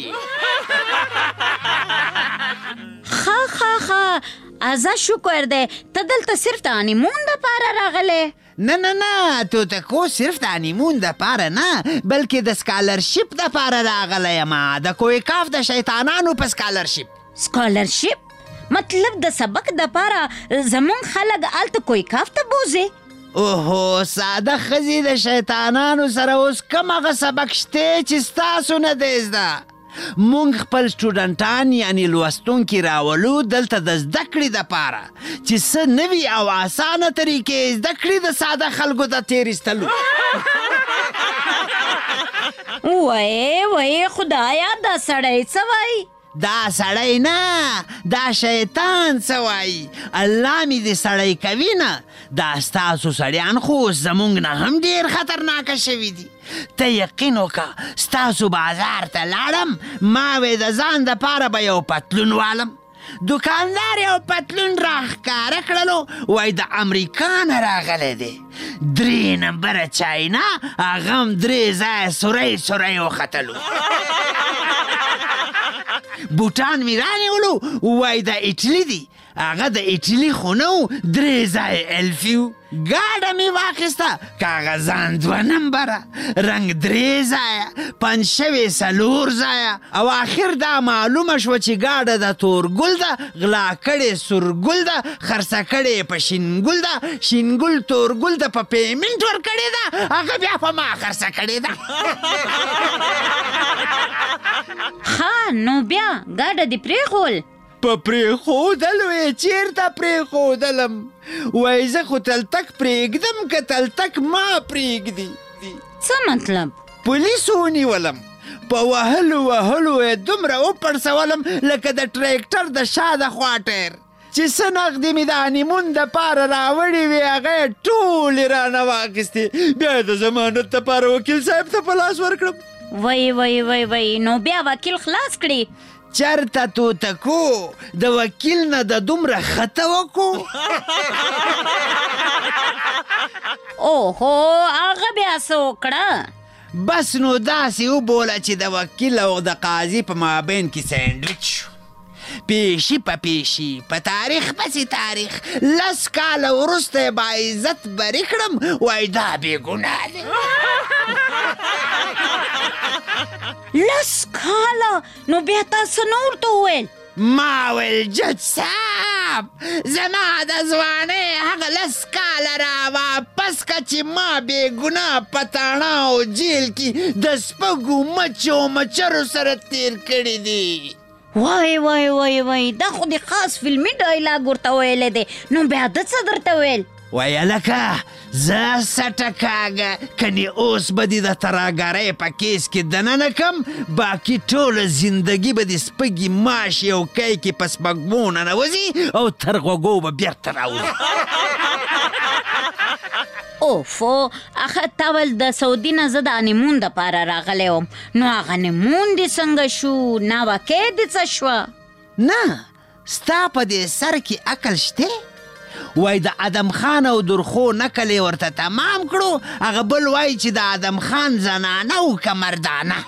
[SPEAKER 2] ښه ازا شکر دی ته دلته صرف د هنیمون دپاره راغلی
[SPEAKER 3] نه توتکو صرف د هنیمون دپاره نه بلکې د سکالرشپ دپاره راغلی یم د کویکاف د شیطانانو په
[SPEAKER 2] سکالرشپ مطلب د سبق دپاره زمونږ خلک هلته کویکاف ته بوځي
[SPEAKER 3] اوهو ساده ښځې د شیطانانو سره اوس کوم هغه سبق شته چې ستاسو نه دی زده مونږ خپل سټوډنټان یعنی لوستونکي راولو دلته د زده کړې دپاره چې څه نوي او اسانه طریقې زده کړې د ساده خلکو د تېرېستلو
[SPEAKER 2] وای خدایا دا سړی څه وایي
[SPEAKER 3] دا سړی نه دا شیطان څه وایي الله مې دې سړی کوي نه دا ستاسو سړیان خو زمونږ نه هم ډېر خطرناکه شوي دي ته یقین وکړه ستاسو بازار ته لاړم ما وې د ځان دپاره به یو پتلون والم دوکاندار یو پتلون راښکاره کړلو وای د امریکا نه راغلی دی 3 نمبره چاینا هغه هم 3 ځایه سوری وختلو بوټان مې رانیولو وای د ایټلي دي هغه د ایټلي خو نه و 3 ځایه الفي و ګاډه مې واخیسته کاغذان 2 نمبره رنګ 3 ځایه پنجشوې 4 ځایه او آخر دا معلومه شوه چې ګاډه د تورګل ده غلا کړې سورګل ده خرڅه کړې په شینګل ده شینګل تورګل ده په پیمنټ ورکړې ده هغه بیا په ما خرڅه کړې ده
[SPEAKER 2] نو بیا ګاډه دې پرېښول
[SPEAKER 3] په پرېښودلو یې چېرته پرېښودلم وایي زه خو تلتک پرېږدم که تلتک ما پرېږدي
[SPEAKER 2] څه مطلب
[SPEAKER 3] پولیسو ونیولم په وهلو یې دومره وپړسولم لکه د ټریکټر د شا د خوا ټیر چې څه نغدې مې د هنیمون دپاره راوړې وې هغه یې ټولې رانه واخیستې بیا یې د ضمانت دپاره وکیل صاحب ته په لاس ورکړم
[SPEAKER 2] وای نو بیا وکیل خلاص کړي
[SPEAKER 3] چرته توتکو د وکیل نه د دومره خطه وکړو
[SPEAKER 2] اوهو هغه بیا څه وکړه
[SPEAKER 3] بس نو داسې وبوله چې د وکیل او د قاضي په مابین کې سینډویچ شو پیشي په پیشي په تاریخ پسې تاریخ 10 کاله وروسته یې با عزت بري کړم وای دا بېګناه دی
[SPEAKER 2] 10 کاله نو بیا تاسو نو ورته وویل
[SPEAKER 3] ما ویل جج صاحب زما د ځوانۍ هغه 10 کاله را واپس که چې ما بېګناه په تاڼه او جیل کې د سپږو مچو مچرو سره تیر کړي دي
[SPEAKER 2] وای وای وای وای دا خو د خاص فلمي ډایلاګ ورته ویلی دی نو بیا ده څه درته ویل
[SPEAKER 3] وای هلکه زه سټه کاږه کنې اوس به دې د تراګرۍ په کیس کې دننه کم باقي ټوله زندګي به د سپږې ماشې او کی کې په سپږمو ننوځي او تر غوږو به بیرته راوځي
[SPEAKER 2] اوفو اخه تا ول د سعودي نه زه د هنیمون دپاره راغلی وم نو هغه هنیمون دې څنګه شو ناوکۍ دې څه شوه
[SPEAKER 3] نه ستا په دې سر کې عقل شته وای د ادم خان او درخو نکل یې ورته تمام کړو هغه بل وای چې د ادم خان زنانه او که مردانه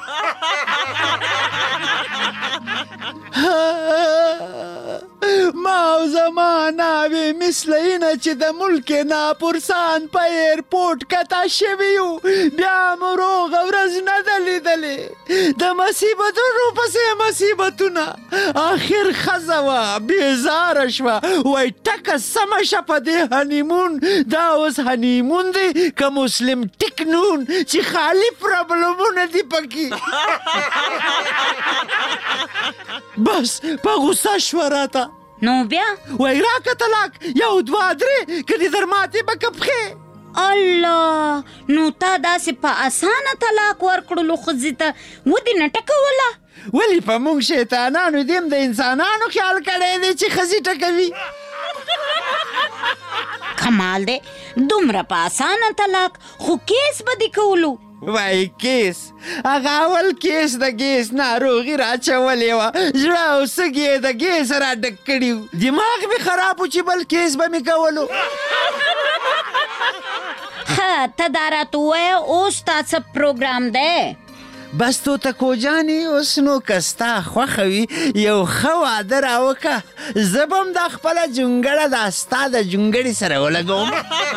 [SPEAKER 3] ما او زما ناوې مثل اینه چې د ملک ناپرسان په ایرپورټ کته شوي یو بیا مو روغه ورځ نه ده لیدلې د مصیبتونو پسې مصیبتونه آخر ښځه وه بېزاره شوه وای ټکه سمه شه په دې هنیمون دا اوس هنیمون دی که مسلم ټیک نون چې خالي پرابلمونه دي پکې بس په غوسه شوه راته
[SPEAKER 2] نو بیا
[SPEAKER 3] وای راکه طلاق 1 2 3 که دې در ماتې به که پښې
[SPEAKER 2] الله نو تا داسې په اسانه طلاق ورکړلو ښځې ته ودې نه ټکوله
[SPEAKER 3] ولې په موږ شیطانانو دې هم د انسانانو خیال کړی دی چې ښځې ټکوي
[SPEAKER 2] کمال دی دومره په اسانه طلاق خو کیس به دې کولو
[SPEAKER 3] وای کیس هغه اول کیس د ګیس ناروغي راچولې وه زړه او سږي یې د ګیس را ډک کړي وو دماغ مې خراب و چې بل کیس به مې کولو
[SPEAKER 2] ښه ته دا راته ووایه اوس تا څه پروګرام دی
[SPEAKER 3] بس توتکو جانې اوس نو که ستا خوښه وي یو ښه واده راوکه زه به هم دا خپله جونګړه دا ستا د جونګړې سره ولګوم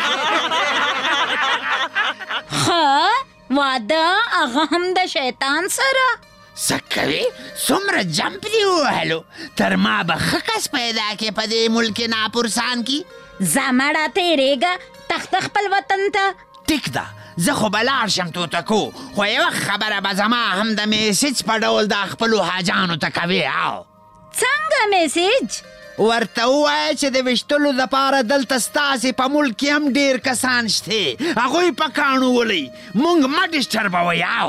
[SPEAKER 2] ښه واده هغه هم د شیطان سره
[SPEAKER 3] څه کوې څومره جمپ دې ووهلو تر ما به ښه کس پیدا کې په دې ملک ناپرسان کې
[SPEAKER 2] ځه مړه تېرېږه تخته خپل وطن ته
[SPEAKER 3] ټیک ده زه خو به لاړ شم توتکو خو یوه خبره به زما هم د میسج په ډول دا خپلو حاجانو ته کوې او
[SPEAKER 2] څنګه میسج
[SPEAKER 3] ورته ووایه چې د ویشتلو دپاره دلته ستاسې په ملک کې هم ډېر کسان شته هغوی په کاڼو ولئ موږ مه ډسټربوئ او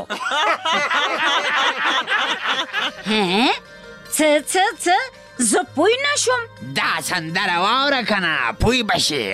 [SPEAKER 2] څه زه پوی نه شوم
[SPEAKER 3] دا سندره واوره که نه پوی به شې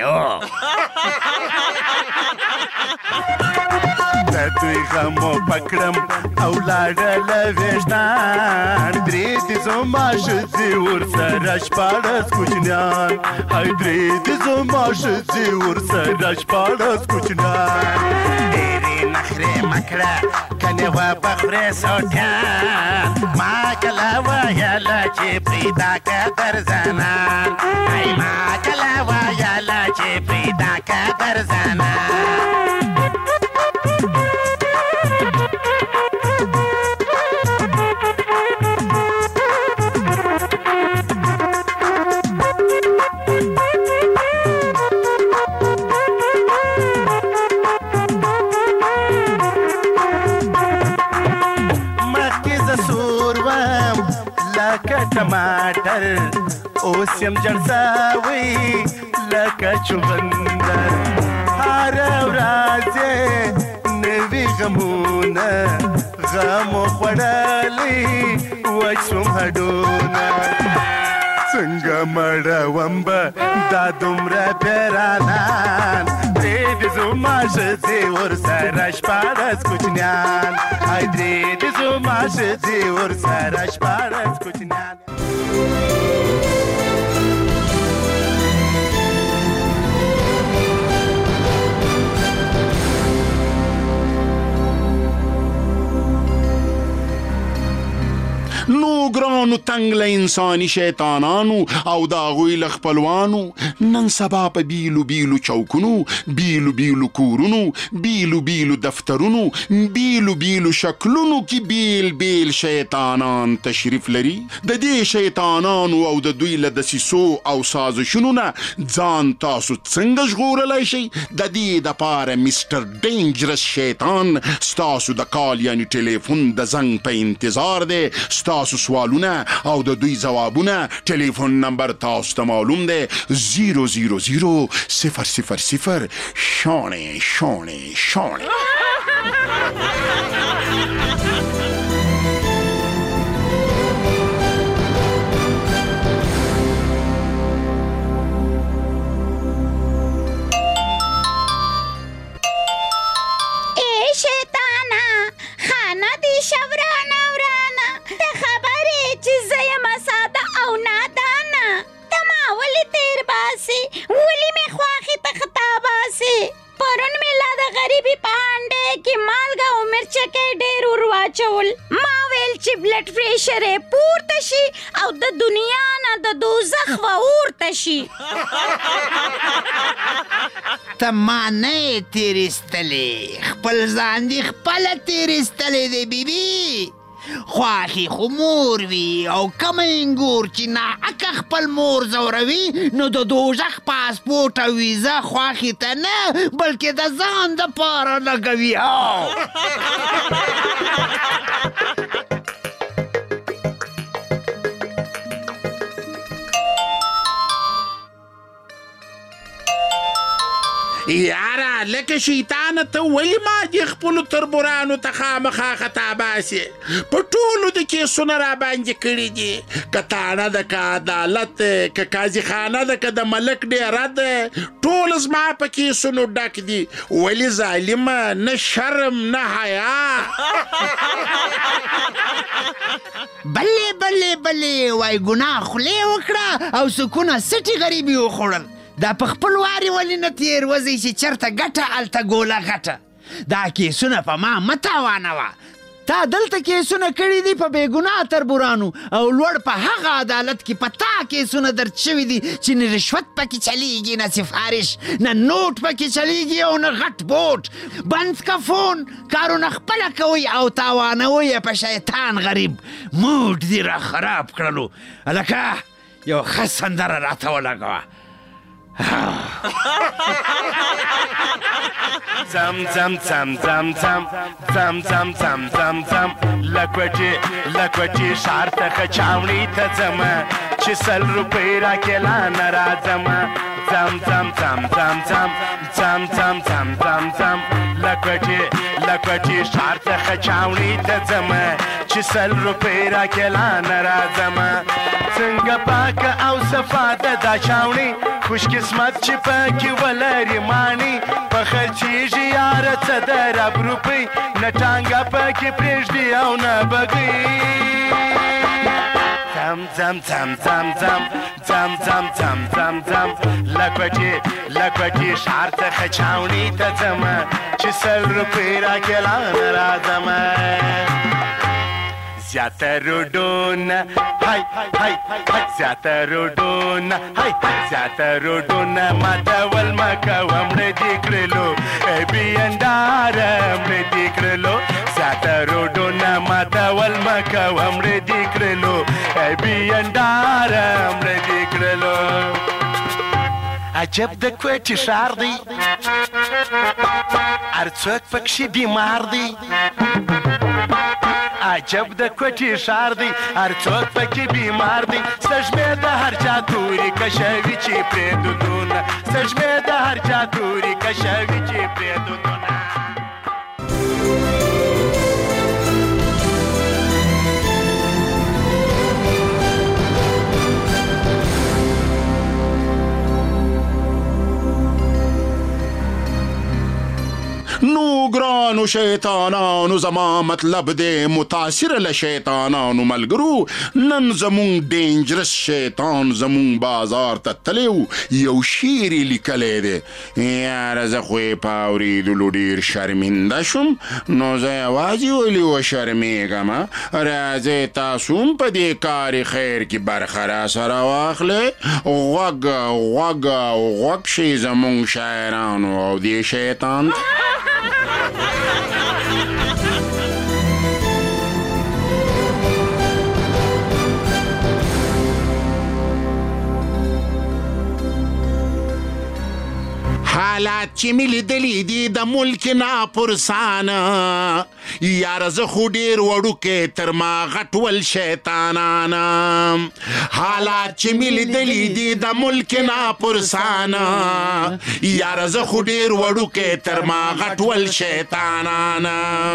[SPEAKER 6] د دوی غمو پکړم او لاړله ویشتان درې د زما ښځې ورسره شپاړس کوچنیان هی درې د زما ښځې ورسره شپاړس کوچنیان ډېرې نخرې مه کړه کنې وه به خورې سوټیان ما کله ویله چې پرېږده که در زنان هی ما کله ویله چې پرېږده که در زنان ټماټر اوس یم جړساوي لکه چغندر هره ورځ نوي غمونه غمو خوړلي وچ شوم هډونه څنګه مړوم به دا دومره پیرانان درې د زما ښځې ورسره شپاړس کوچنیان هی درې د زما ښځې ورسره شپاړس کوچنیان
[SPEAKER 22] نو ګرانو تنګ له انساني شیطانانو او د هغوی له خپلوانو نن سبا په بیلو بیلو چوکونو، بیلو بیلو کورونو، بیلو بیلو دفترونو، بیلو بیلو شکلونو کې بیل بیل شیطانان تشریف لري. د دې شیطانانو او د دوی له دسیسو او سازشونو نه ځان تاسو څنګه ژغورلی شئ؟ د دې دپاره مسټر ډینجرس شیطان ستاسو د کال یعنی ټلیفون د زنګ په انتظار دی. ستاسو سوالونه او د دوی ځوابونه ټلیفون نمبر تاسو ته معلوم دی 000-000 شانې.
[SPEAKER 2] شیطانا خانه دی شورانا ورانا ته خبرې چې زه یم ساده او نادانه ته ما ولې تیر باسې ولې مې خواښې ته خطا باسې پرون مې لا د غریبي په انډې کې مالګه او مرچکې ډېر ور واچول ما ویل چې بلډ پریشر یې پورته شي او د دنیا نه د دوزخ و اورته شي.
[SPEAKER 3] ته ما نه تیرستلې خپل ځان دې خپله تیرستلې دی بیبي. خواښې خو مور وي او کمه انګور چې ناحقه خپل مور ځوروي نو د دوزخ پاسپورټ او ویزه خواښې ته نه بلکې د ځان دپاره لګوي.
[SPEAKER 22] یاره لکه شیطانه ته ولې ما دې خپلو تربورانو ته خامخا خطا باسې؟ په ټولو د کیسونه را باندې کړي دي، که تاڼه ده که عدالت ده که قاضي خانه ده که د ملک ډیره ده، ټول زما په کیسونو ډک دي. ولې ظالمه نه شرم نه حیا.
[SPEAKER 3] بلې وای ګناه خولې وکړه او سکونه سټي غریبي وخوړل. دا په خپل وارې ولې نه تیر وځئ چې چېرته ګټه هلته ګوله غټه. دا کیسونه په ما مه تاوانوه. تا دلته کیسونه کړي دي په بېګناه تربورانو او لوړ په هغه عدالت کې په تا کیسونه درد شوي دي چې نه رشوت پکې چلیږي نه سفارش نه نوټ پکې چلیږي او نه غټ بوټ. بند که فون کارونه خپله کوئ او تاوانوئ په شیطان غریب. موډ دې را خراب کړلو. هلکه یو ښه سندره راته ولګوه.
[SPEAKER 6] زم زم زم زم زم زم زم زم زم زم لکوټي ښار ته خچاوڼي ته ځمه چې 100 روپۍ راکېلا نه راځمه. زم زم زم زم زم زم زم زم زم زم لکوټي ښار ته خچاوڼي ته ځمه چې 100 روپۍ راکېلا نه راځمه. څنګه پاکه او صفا ده دا چاوڼي خوش قسمت چې پکې ولري ماڼي په خرچېږي یاره څه د رب روپۍ نه ټانګه پکې پرېږدي او نه بګۍ. زم زم زم زم زم زم زم زم زم زم لکوټي ښار څخه چاوڼي ته ځمه چې 100 روپۍ راکېلا نه راځمه. زیاته روډونه هی هی هی زیاته روډونه هی زیاته روډونه ماتول مه کوه مړه دې کړلو بینداره مړه دې کړلو. زیاته روډونه ماتول مه کوه مړه دې کړلو بینداره مړه دې کړلو. عجب د کوټې ښار دی هر څوک پکښې بیمار دی. عجب د کوټې ښار دی هر څوک پکې بیمار دی. سږمې د هر چا توري کشوي چې پرې دودونه سږمې د هر چا توري کشوي چې پرې دودونه.
[SPEAKER 22] نو ګرانو ګرانو شیطانانو زما مطلب دی متاثر له شیطانانو ملګرو نن زمونږ ډینجرس شیطان زمونږ بازار ته تللی یو شعر یې لیکلی دی یاره زه خو یې په اورېدلو ډېر شرمنده شوم نو زه یوازې ولې وشرمېږم راځئ تاسو هم په دې کار خیر کې برخه راسره واخلئ غوږ شئ زمونږ شاعرانو او دې شیطان حالات چې مې لیدلي دي د ملک ناپرسانه یاره زه خو ډېر وړوکی تر ما غټ ول شیطانانه حالات چې مې لیدلي دي د ملک ناپرسانه یاره زه خو ډېر وړوکی تر ما غټ ول شیطانانه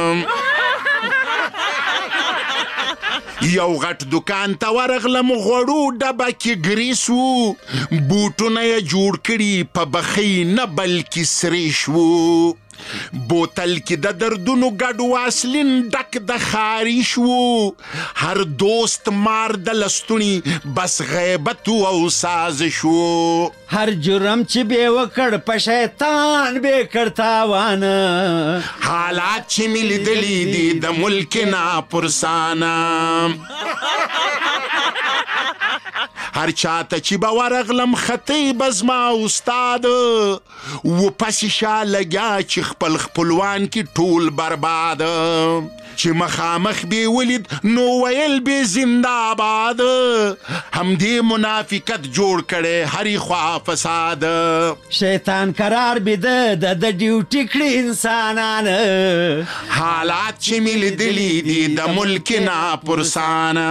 [SPEAKER 22] یو غټ دکان ته ورغلم غوړو ډبه کې ګریس و بوټونه یې جوړ کړي په بخۍ نه بلکې سرې شو بوتل کې د دردونو ګډ واسلین ډک د خاري شو هر دوست مار د لستوني بس غیبت او ساز شو
[SPEAKER 7] هر جرم چې بې وکړ په شیطان بې کړ تاوانه
[SPEAKER 22] حالات چې مې لیدلي دي د ملک ناپرسانه هر چاته چې به ورغلم خطی به زما استاد و پسې شا لګیا چې خپل خپلوان کې ټول برباد چې مخامخ به ولید نو ویل به زنده‌باد همدې منافقت جوړ کړي هرې خوا فساد
[SPEAKER 7] شیطان قرار بده د ډیوټي کړي انسانان
[SPEAKER 22] حالات چې مې لیدلي دي د ملک ناپرسانه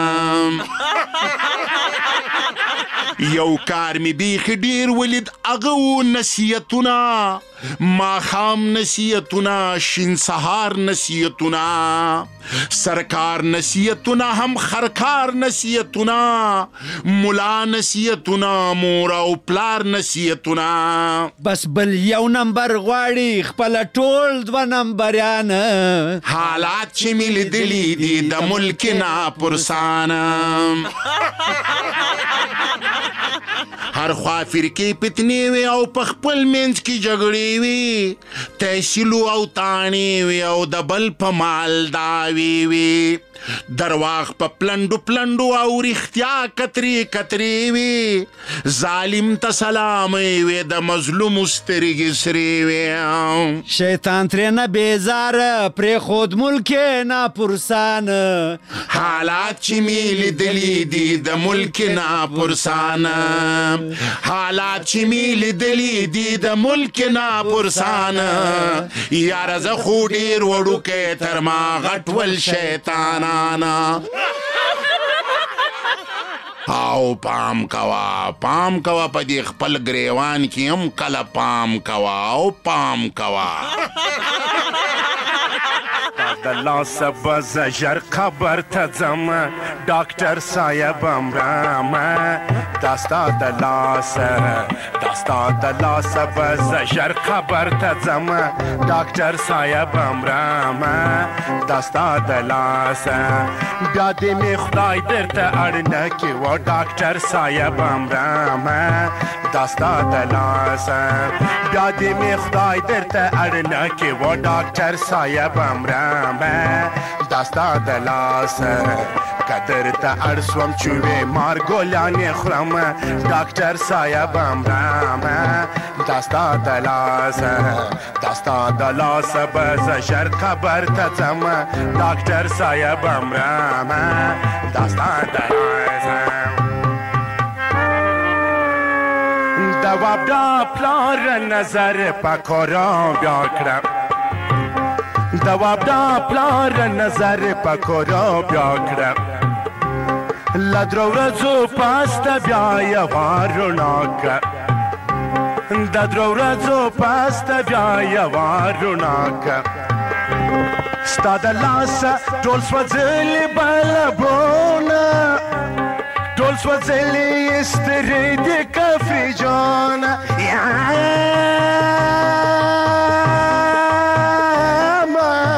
[SPEAKER 22] یو کار می بیخي ډیر ولید هغه و نصیحتونه ماښام نصیحتونه شین سهار نصیحتونه سرکار نصیحتونه هم خرکار نصیحتونه ملا نصیحتونه مور او پلار نصیحتونه
[SPEAKER 7] بس بل یو نمبر غواړي خپله ټول دوه نمبریان
[SPEAKER 22] حالات چې مې لیدلي دي د ملک ناپرسانه هر خوا فرقې فتنې وي او په خپل منځ کې جګړې وي تحصیل او تاڼې وي او د بل په مالداوي وي درواغ په پلنډو پلنډو او رښتیا کترې کترې وي ظالم ته سلامې وي د مظلوم سترګې سرې وي
[SPEAKER 7] شیطان ترېنه بیزاره پرېښود ملک ناپرسانه
[SPEAKER 22] حالات چې مې لیدلي دي د ملک ناپرسانه حالات چې مې لیدلي دي د ملک ناپرسانه یاره زه خو ډېر وړوکی تر ما غټ ول شیطانه او پام کوا په دې خپل ګریوان کې هم کله پام کوا او پام کوا
[SPEAKER 6] د لاسه به زه ژر قبر ته ځم ډاکټر صاحب امرامه دا ستا د لاسه به زه ژر قبر ته ځم ډاکټر صاحب امرامه دا ستا د لاسه بیا دې مې خدای درته اړ نه کې و ډاکټر صاحب امرامه دا ستا د لاسه بیا دې مې خدای درته اړ نه کې و ډاکټر صاحب امرامه دا ستا د لاسه قدر ته اړ سوم چې وې مار ګلانې خورم ډاکټر صاحب امرامه دا ستا د لاسه به زه ژر قبر ته ځم ډاکټر صاحب امرامه دا ستا د لاسه دواب دا پلار نظر په کورا بیا کړم دواب دا پلار نظر په کورا بیا کړم له درو ورځو پاسته بیا یوه رڼاکه د درو ورځو پاسته بیا یوه رڼاکه ستا د لاسه ټول سوځلي بلبونه ټول سوځلي سترې د کفري جانه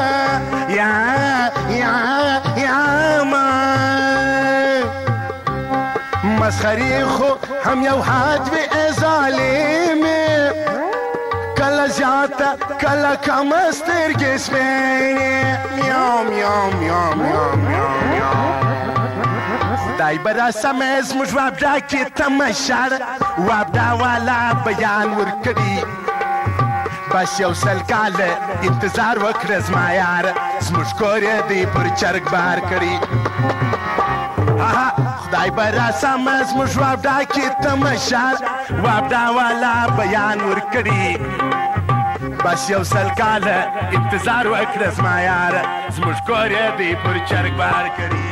[SPEAKER 6] مسخري خو هم یو حد وی ظالمه کله زیاته کله کم سترګې سپینې میاو میاو میاو میاو میاو میاو خدای به راسمې زموږ وابډا کې تماشا ده وابډا والا بیان ورکړي بس یو سل کاله انتظار وکړه زما یاره زموږ کور یې دی پر چرګ بار کړي خدای به راسمې زموږ وابډا کې تماشا ده وابډا والا بیان ورکړي بس یو سل کاله انتظار وکړه زما یاره زموږ کور یې دی پر چرګ بار کړي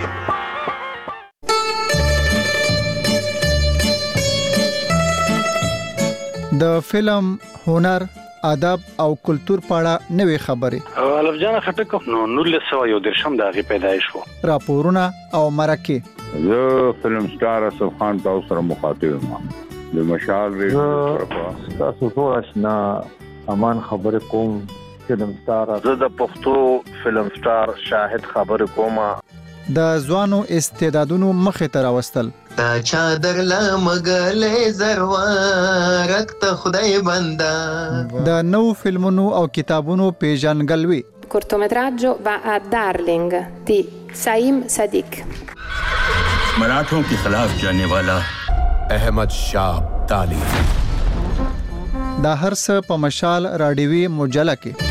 [SPEAKER 4] د فلم هنر ادب او کلچر پاړه نوې خبرې
[SPEAKER 8] الف جان خټک نو 1913 د هغه پیدایش وو
[SPEAKER 4] راپورونه او مرکه
[SPEAKER 10] زه فلم سٹار اسف خان تاسو سره مخاطب یم د مشال ریډیو
[SPEAKER 11] تاسو ټول آشنا امان خبر کوم فلم سٹار
[SPEAKER 12] زه د پښتو فلم سٹار شاهد خبر کوم
[SPEAKER 4] د ځوانو استعدادونو مخه تر راوستل
[SPEAKER 25] تا چادر لمغلې زروارت ته خدای بندا
[SPEAKER 4] د نو فلمونو او کتابونو پیژنګلوي
[SPEAKER 26] cortometraggio va a Darling di Saim Sadiq
[SPEAKER 27] मराठों के खिलाफ जाने वाला अहमद शाह ताली
[SPEAKER 4] دا هر څه په مشال راډیوي مجله کې